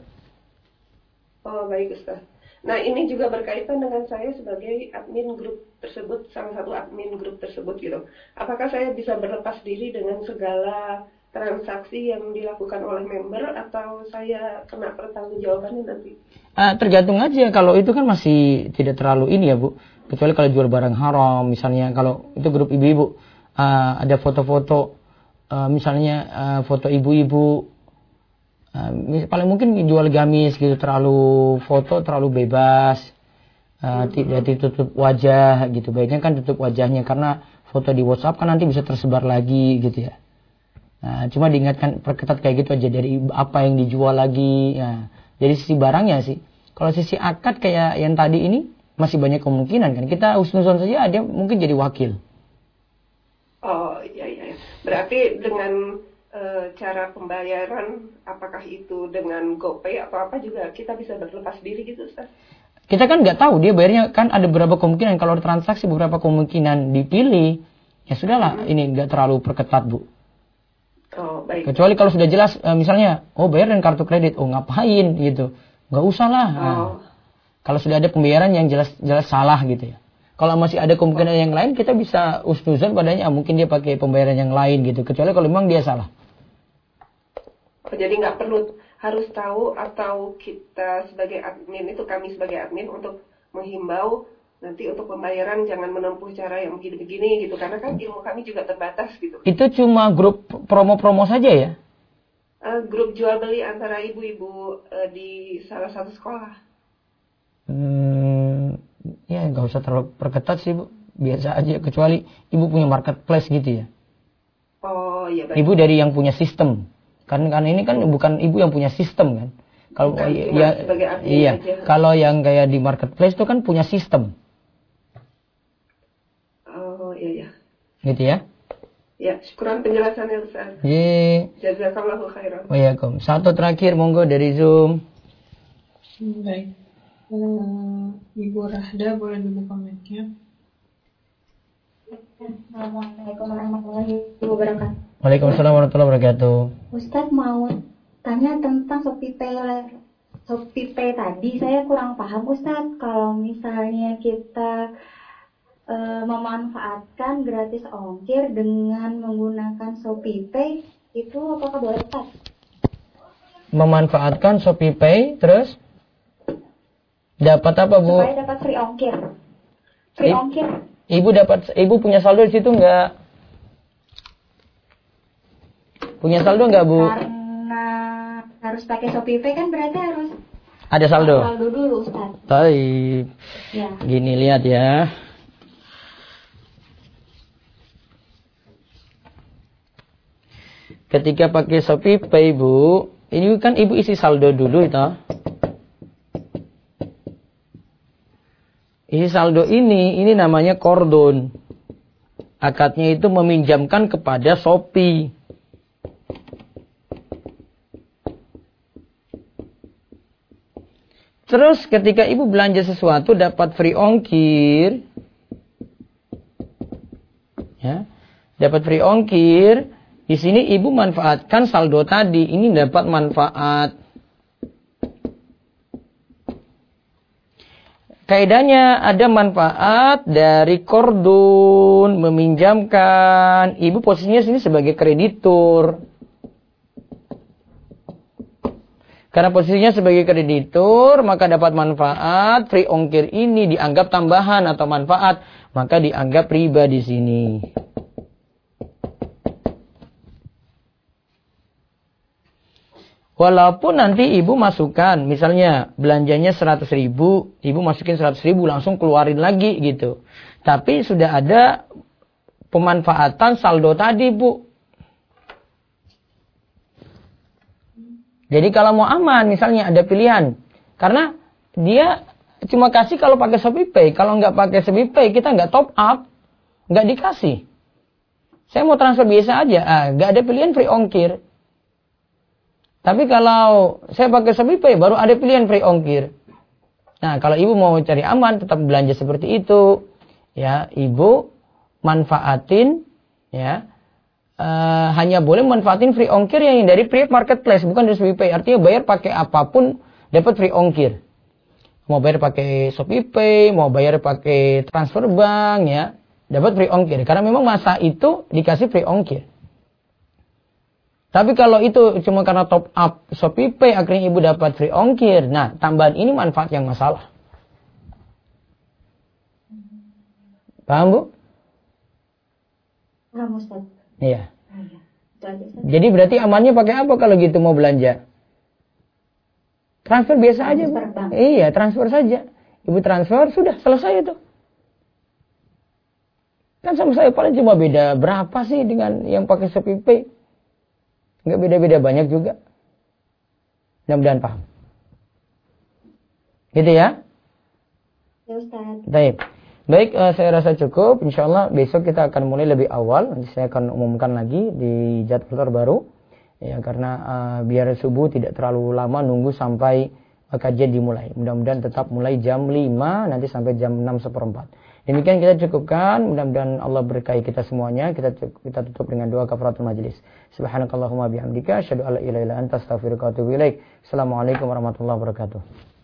Oh baik Ustaz. Nah, ini juga berkaitan dengan saya sebagai admin grup tersebut, salah satu admin grup tersebut gitu. Apakah saya bisa berlepas diri dengan segala transaksi yang dilakukan oleh member atau saya kena pertanggungjawabannya nanti? Tergantung aja. Kalau itu kan masih tidak terlalu ini ya Bu. Kecuali kalau jual barang haram, misalnya kalau itu grup ibu-ibu, ada foto-foto, misalnya foto ibu-ibu. Paling mungkin jual gamis gitu, terlalu foto, terlalu bebas, tidak ditutup wajah gitu. Baiknya kan tutup wajahnya karena foto di WhatsApp kan nanti bisa tersebar lagi gitu ya. Nah, cuma diingatkan perketat kayak gitu aja dari apa yang dijual lagi. Nah, jadi sisi barangnya sih. Kalau sisi akad kayak yang tadi ini masih banyak kemungkinan kan. Kita husnuzon saja dia mungkin jadi wakil. Oh iya. Berarti dengan cara pembayaran, apakah itu dengan GoPay atau apa juga kita bisa berlepas diri gitu Ustaz? Kita kan nggak tahu dia bayarnya, kan ada beberapa kemungkinan. Kalau transaksi beberapa kemungkinan dipilih, ya sudahlah, ini nggak terlalu perketat Bu. Oh baik. Kecuali kalau sudah jelas misalnya, bayar dengan kartu kredit, ngapain gitu, nggak usah lah. Nah, Kalau sudah ada pembayaran yang jelas salah gitu ya. Kalau masih ada kemungkinan yang lain, kita bisa usnuzon padanya, mungkin dia pakai pembayaran yang lain gitu. Kecuali kalau memang dia salah. Jadi nggak perlu harus tahu, atau kita sebagai admin itu, kami sebagai admin untuk menghimbau nanti untuk pembayaran jangan menempuh cara yang begini-begini gitu. Karena kan ilmu kami juga terbatas gitu. Itu cuma grup promo-promo saja ya? Grup jual beli antara ibu-ibu di salah satu sekolah. Ya nggak usah terlalu perketat sih Bu, biasa aja, kecuali ibu punya marketplace gitu ya. Oh iya. Baik. Ibu dari yang punya sistem, karena ini kan bukan ibu yang punya sistem kan. Kalau iya, kalau yang kayak di marketplace itu kan punya sistem. Oh iya. Gitu ya. Ya, syukuran penjelasannya Ustaz. Jazakallahu khairan. Oh iya, Kom. Satu terakhir monggo dari Zoom. Baik. Ibu Rahda boleh dulu komennya. Assalamualaikum warahmatullahi wabarakatuh. Waalaikumsalam warahmatullahi wabarakatuh. Ustadz mau tanya tentang Shopee Pay tadi. Saya kurang paham Ustadz. Kalau misalnya kita memanfaatkan gratis ongkir dengan menggunakan Shopee Pay, itu apakah boleh Ustadz? Memanfaatkan Shopee Pay terus dapat apa Bu? Supaya dapat free ongkir. Free ongkir. Ibu punya saldo di situ enggak? Punya saldo enggak Bu? Karena harus pakai Shopee Pay kan berarti harus ada saldo. Saldo dulu Ustaz. Baik. Ya. Gini lihat ya. Ketika pakai Shopee Pay Bu, ini kan ibu isi saldo dulu itu. Isi saldo ini namanya kordon. Akadnya itu meminjamkan kepada Shopee. Terus ketika ibu belanja sesuatu dapat free ongkir. Ya. Dapat free ongkir. Di sini ibu manfaatkan saldo tadi. Ini dapat manfaat. Kaidahnya ada manfaat dari kordon, meminjamkan. Ibu posisinya sini sebagai kreditur. Karena posisinya sebagai kreditur, maka dapat manfaat. Free ongkir ini dianggap tambahan atau manfaat, maka dianggap riba di sini. Walaupun nanti ibu masukkan, misalnya belanjanya 100.000, ibu masukin 100.000 langsung keluarin lagi gitu. Tapi sudah ada pemanfaatan saldo tadi Bu. Jadi kalau mau aman, misalnya ada pilihan. Karena dia cuma kasih kalau pakai Shopee Pay. Kalau nggak pakai Shopee Pay, kita nggak top up, nggak dikasih. Saya mau transfer biasa aja, nggak ada pilihan free ongkir. Tapi kalau saya pakai Shopee Pay baru ada pilihan free ongkir. Nah, kalau ibu mau cari aman tetap belanja seperti itu, ya, ibu manfaatin ya. Hanya boleh manfaatin free ongkir yang dari free marketplace, bukan dari Shopee Pay. Artinya bayar pakai apapun dapat free ongkir. Mau bayar pakai Shopee Pay, mau bayar pakai transfer bank ya, dapat free ongkir. Karena memang masa itu dikasih free ongkir. Tapi kalau itu cuma karena top up Shopee Pay akhirnya ibu dapat free ongkir. Nah, tambahan ini manfaat yang masalah. Paham Bu? Paham Ustaz. Iya. Jadi berarti amannya pakai apa kalau gitu mau belanja? Transfer biasa aja Bu. Iya, transfer saja. Ibu transfer sudah selesai itu. Kan sama saya paling cuma beda berapa sih dengan yang pakai Shopee Pay? Nggak beda-beda banyak juga. Mudah-mudahan paham. Gitu ya? Ya Ustaz. Baik, saya rasa cukup. InsyaAllah besok kita akan mulai lebih awal. Nanti saya akan umumkan lagi di jadwal terbaru. Ya, karena biar subuh tidak terlalu lama nunggu sampai kajian dimulai. Mudah-mudahan tetap mulai jam 5 nanti sampai jam 6:15. Demikian kita cukupkan. Mudah-mudahan Allah berkahi kita semuanya. Kita tutup dengan doa kafaratul majlis. Subhanakallahumma bihamdika asyhadu an la ilaha illa anta astaghfiruka wa atubu ilaik. Assalamualaikum warahmatullahi wabarakatuh.